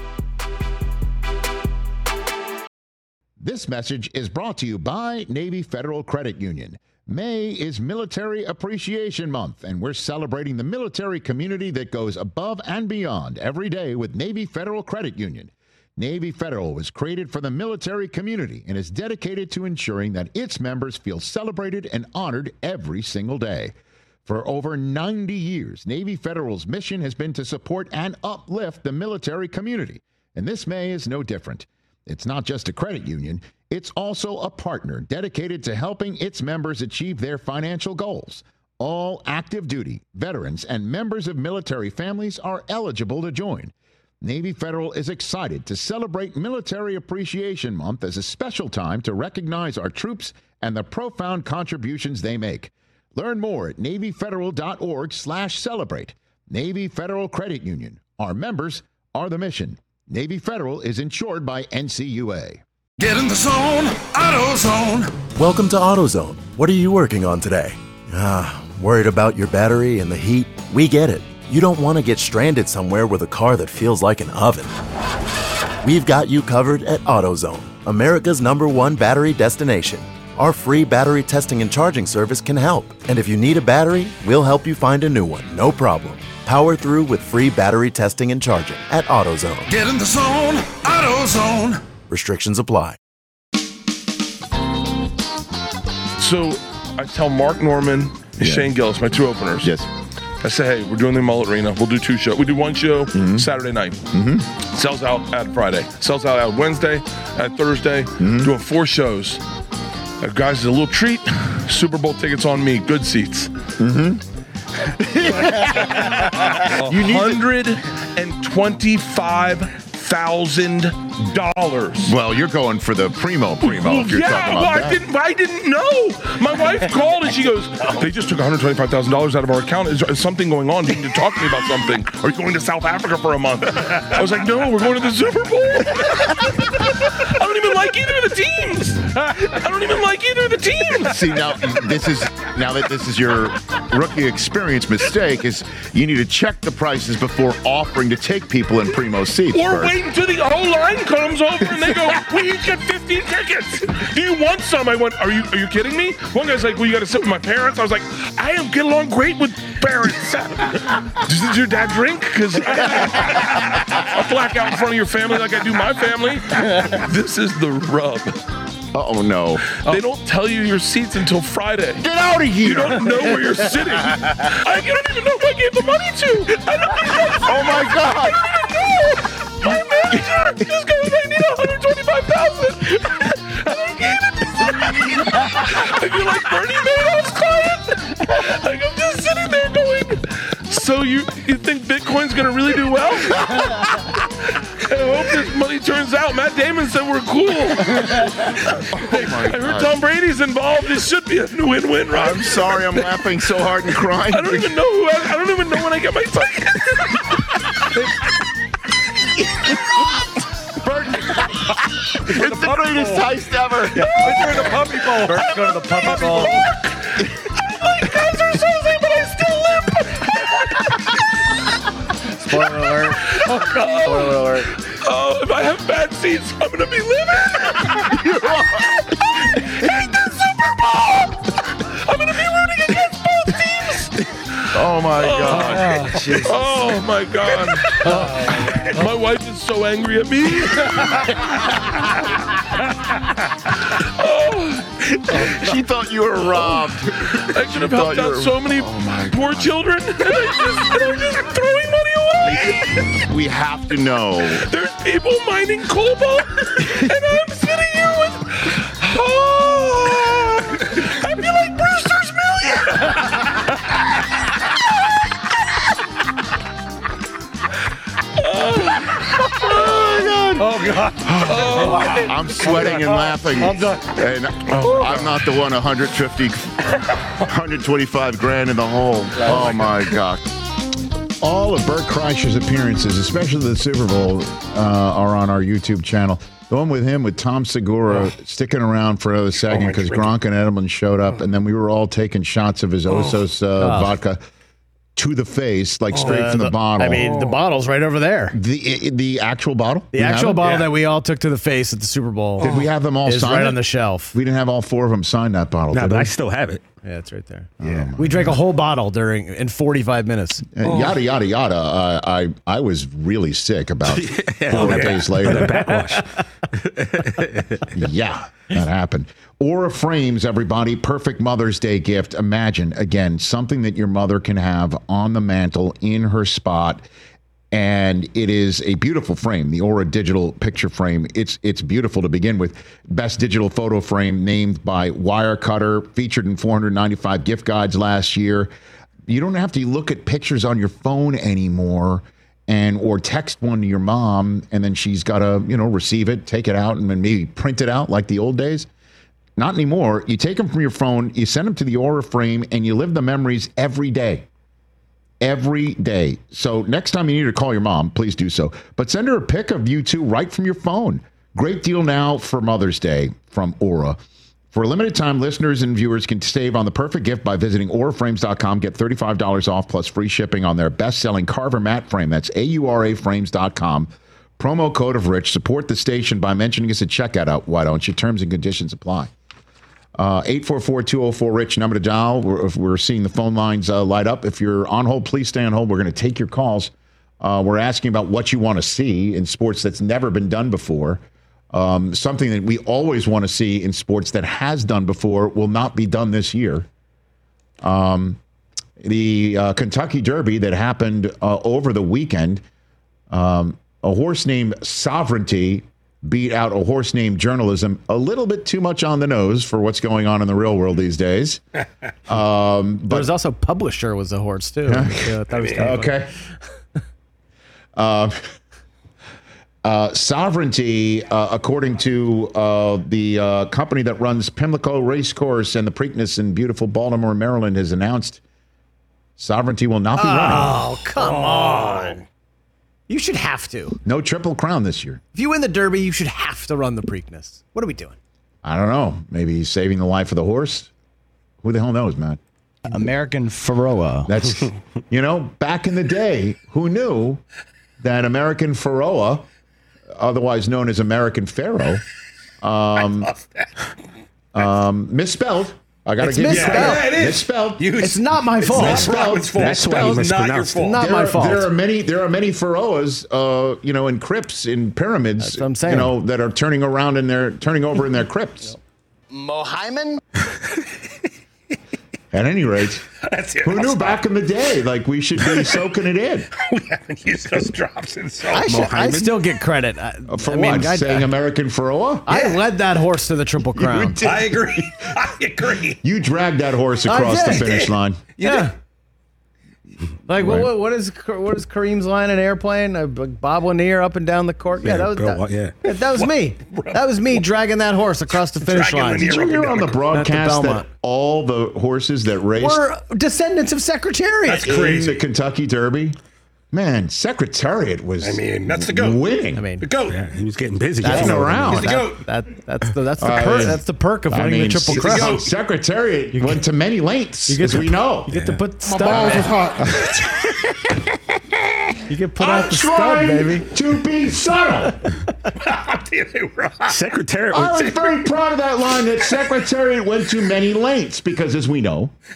This message is brought to you by Navy Federal Credit Union. May is Military Appreciation Month, and we're celebrating the military community that goes above and beyond every day with Navy Federal Credit Union. Navy Federal was created for the military community and is dedicated to ensuring that its members feel celebrated and honored every single day. For over ninety years, Navy Federal's mission has been to support and uplift the military community, and this May is no different. It's not just a credit union, it's also a partner dedicated to helping its members achieve their financial goals. All active duty, veterans, and members of military families are eligible to join. Navy Federal is excited to celebrate Military Appreciation Month as a special time to recognize our troops and the profound contributions they make. Learn more at NavyFederal.org slash celebrate. Navy Federal Credit Union. Our members are the mission. Navy Federal is insured by N C U A. Get in the zone, AutoZone. Welcome to AutoZone. What are you working on today? Ah, worried about your battery and the heat? We get it. You don't want to get stranded somewhere with a car that feels like an oven. We've got you covered at AutoZone, America's number one battery destination. Our free battery testing and charging service can help. And if you need a battery, we'll help you find a new one, no problem. Power through with free battery testing and charging at AutoZone. Get in the zone, AutoZone. Restrictions apply. So I tell Mark Norman and Yeah. Shane Gillis, my two openers. Yes. I say, hey, we're doing the Mullet Arena. We'll do two shows. We do one show Mm-hmm. Saturday night. Mm-hmm. Sells out at Friday. Sells out at Wednesday, at Thursday. Mm-hmm. Doing four shows. Uh, guys, a little treat. Super Bowl tickets on me. Good seats. Mm-hmm. one hundred twenty-five thousand dollars. Well, you're going for the primo primo if you're yeah, talking well, about I that. didn't. I didn't know. My wife called and she goes, "They just took one hundred twenty-five thousand dollars out of our account. Is, is something going on? Do you need to talk to me about something? Are you going to South Africa for a month?" I was like, "No, we're going to the Super Bowl." I don't even like either of the teams. I don't even like either of the teams. See, now this is now that this is your rookie experience mistake is you need to check the prices before offering to take people in primo seats. Or first. wait until the whole line comes over and they go, "We each get fifteen tickets. Do you want some?" I went, "Are you are you kidding me?" One guy's like, "Well, you got to sit with my parents." I was like, "I am get along great with parents." Does your dad drink? Because I'll black out in front of your family like I do my family. This is the rub. Oh no! They don't tell you your seats until Friday. Get out of here! You don't know where you're sitting. I you don't even know who I gave the money to. I don't even know. Oh my God! I don't even know. My manager just goes, "I need one hundred twenty-five thousand dollars. And I gave it to somebody. I feel like Bernie Madoff's client. Like I'm just sitting there going, "So you you think Bitcoin's gonna really do well?" I hope this money turns out. Matt Damon said we're cool. Hey, I heard Tom Brady's involved. This should be a win-win, right? I'm sorry, I'm laughing so hard and crying. I don't even know who. I, I don't even know when I get my ticket. It's the greatest heist ever. Yeah. We're doing the puppy bowl. Bert's going to the puppy bowl. My guys are so lame, but I still limp. Spoiler alert. Oh, no. Spoiler alert. Oh, if I have bad seats, I'm going to be livid. Hate the Super Bowl. I'm going to be rooting against both teams. Oh, my God. Oh, Jesus. Oh my God. My wife is so angry at me. oh, she thought you were robbed. I should have helped out were... so many oh poor God. children, and I just, and I'm just throwing money away. We have to know. There's people mining cobalt, and I'm sitting here with. Oh, I feel like Brewster's Million. Oh God! Oh, I'm sweating and laughing. I'm done. And oh, I'm not the one one hundred fifty, one hundred twenty-five grand in the hole. Oh my God! All of Bert Kreischer's appearances, especially the Super Bowl, uh, are on our YouTube channel. The one with him, with Tom Segura, oh. sticking around for another second because oh, Gronk and Edelman showed up, and then we were all taking shots of his Osos uh, oh. vodka. To the face, like straight uh, from the, the bottle. I mean, the bottle's right over there. The the actual bottle? The you actual bottle yeah. that we all took to the face at the Super Bowl. Did we have them all is signed? right it? on the shelf. We didn't have all four of them sign that bottle. No, but I still have it. Yeah, it's right there. Yeah, we drank a whole bottle during in forty-five minutes. Uh, oh. Yada yada yada. Uh, I I was really sick about yeah, four yeah. days later. Backwash. Yeah, that happened. Aura Frames, everybody. Perfect Mother's Day gift. Imagine, again, something that your mother can have on the mantle in her spot. And it is a beautiful frame, the Aura digital picture frame. It's it's beautiful to begin with. Best digital photo frame named by Wirecutter, featured in four hundred ninety-five gift guides last year. You don't have to look at pictures on your phone anymore and or text one to your mom, and then she's got to, you know, receive it, take it out, and then maybe print it out like the old days. Not anymore. You take them from your phone, you send them to the Aura frame, and you live the memories every day. Every day. So next time you need to call your mom, please do so. But send her a pic of you two right from your phone. Great deal now for Mother's Day from Aura. For a limited time, listeners and viewers can save on the perfect gift by visiting aura frames dot com. Get thirty-five dollars off plus free shipping on their best-selling Carver matte frame. That's A U R A frames dot com. Promo code of Rich. Support the station by mentioning us at checkout. Why don't you? Terms and conditions apply. Uh, eight four four, two oh four, RICH, number to dial. We're, we're seeing the phone lines uh, light up. If you're on hold, please stay on hold. We're going to take your calls. Uh, we're asking about what you want to see in sports that's never been done before. Um, something that we always want to see in sports that has done before will not be done this year. Um, the uh, Kentucky Derby that happened uh, over the weekend, um, a horse named Sovereignty beat out a horse named Journalism. A little bit too much on the nose for what's going on in the real world these days. Um, but there's also Publisher was a horse too. Yeah, that was okay. uh, uh, Sovereignty, uh, according to uh, the uh, company that runs Pimlico Racecourse and the Preakness in beautiful Baltimore, Maryland, has announced Sovereignty will not be oh, running. Oh, come on. You should have to. No Triple Crown this year. If you win the Derby, you should have to run the Preakness. What are we doing? I don't know. Maybe he's saving the life of the horse. Who the hell knows, Matt? American Pharoah. That's, you know, back in the day, who knew that American Pharoah, otherwise known as American Pharaoh, um, I love that. um, misspelled. I got to give misspelled. you Yeah, it is. Misspelled. You, it's not my fault. It's misspelled. That's why you not your fault. Not there my are, fault. There are many. There are many pharaohs, uh, you know, in crypts, in pyramids. That's what I'm saying. You know, that are turning around in their turning over in their crypts. Mohyman? At any rate, That's it. who knew back in the day? Like, we should be soaking it in. We haven't used those drops in so I, long. I still get credit. I, Uh, for I what? mean, I, Saying American Pharaoh? I led that horse to the Triple Crown. I agree. I agree. You dragged that horse across the finish line. Yeah. Like Right. what? What is what is Kareem's line in Airplane? Uh, Bob Lanier up and down the court. Yeah, Yeah, that was bro, that, yeah. yeah, that was me. That was me dragging that horse across the finish Dragging line. Lanier Did you hear on the broadcast that Belmont. all the horses that raced We're descendants of Secretariat. That's in crazy. the Kentucky Derby? Man, Secretariat was I mean, that's the goat. winning. I mean, The goat. Yeah, he was getting busy. That's getting the around. He's the that, goat. that, that's the that's the I perk. mean- That's the perk of I winning mean, the Triple Se- Crown. Secretariat went to many lengths, You get as to- we know. You get to put My stuff. balls was hot. You get put I'm out the stud, trying baby. to be subtle. They were hot. Secretariat. I was very proud of that line that Secretariat went to many lengths because, as we know,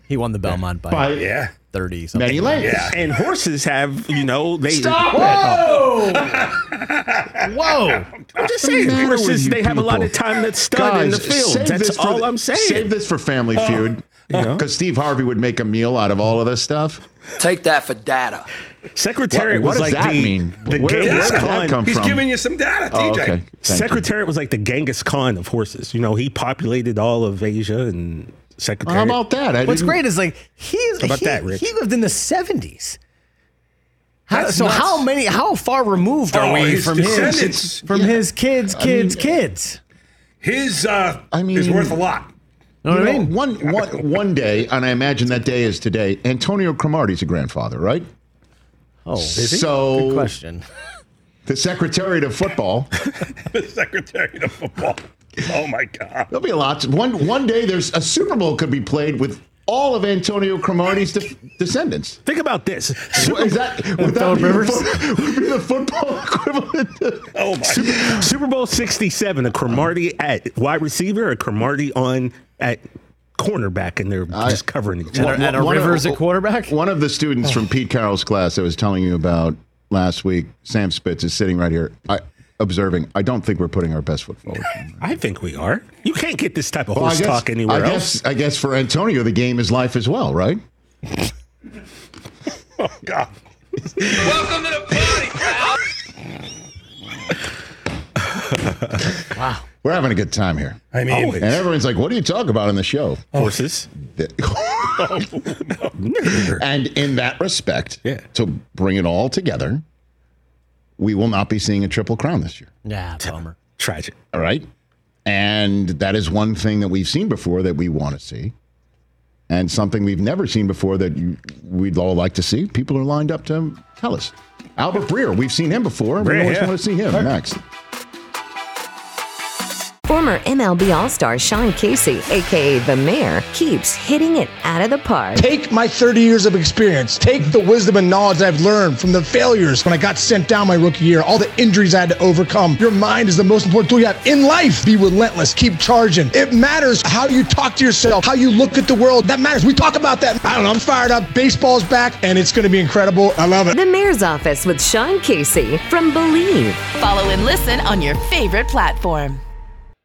He won the Belmont by, By- yeah. thirty something. Many lengths. Yeah. And horses have, you know, they. Stop Whoa! Whoa! I'm just What's the saying, matter with horses, you they have a lot people? of time that's stud in the Guys, field. save That's this for all the- I'm saying. Save this for Family Oh. Feud. You know? Because Steve Harvey would make a meal out of all of this stuff. Take that for data. Secretariat What- what was does like that the, mean? the Where- where Genghis did that Khan. come He's from? giving you some data, Oh, T J. okay. Thank you. Secretariat was like the Genghis Khan of horses. You know, he populated all of Asia and Secretariat. How about that? I What's didn't- great is like he is. How about he, that, Rich? He lived in the seventies. How, That's so nuts. how many? How far removed are Oh, we his from descendants. his from his kids, I kids, mean, kids? His uh, I mean- is worth a lot. Know what You I know, mean? one, one, one day, and I imagine that day is today, Antonio Cromartie's a grandfather, right? Oh, So, good question. the Secretariat of Football, The Secretary of Football. Oh my God. there'll be a lot. One, one day, there's a Super Bowl could be played with all of Antonio Cromartie's de- descendants. Think about this. What is that? Would that be the, fo- would be the football equivalent? To- Oh my Super, God. Super Bowl sixty-seven, a Cromartie at wide receiver, a Cromartie on at cornerback, and they're just covering each And other. a, and a One of- Rivers at quarterback. One of the students from Pete Carroll's class I was telling you about last week, Sam Spitz, is sitting right here, I, observing. I don't think we're putting our best foot forward. I think we are. You can't get this type of Well, I horse guess- talk anywhere I else. guess, I guess for Antonio, the game is life as well, right? Oh God. Welcome to the party, pal. Wow. We're having a good time here. I mean, Always. And everyone's like, what do you talk about on the show? Horses. And in that respect, Yeah. to bring it all together, we will not be seeing a Triple Crown this year. Yeah, bummer. Tragic. All right. And that is one thing that we've seen before that we want to see. And something we've never seen before that you, we'd all like to see. People are lined up to tell us. Albert Breer, we've seen him before. Breer, we always yeah. want to see him next. Former M L B All-Star Sean Casey, a k a. The Mayor, keeps hitting it out of the park. Take my thirty years of experience. Take the wisdom and knowledge I've learned from the failures when I got sent down my rookie year, all the injuries I had to overcome. Your mind is the most important tool you have in life. Be relentless. Keep charging. It matters how you talk to yourself, how you look at the world. That matters. We talk about that. I don't know. I'm fired up. Baseball's back, and it's going to be incredible. I love it. The Mayor's Office with Sean Casey from Believe. Follow and listen on your favorite platform.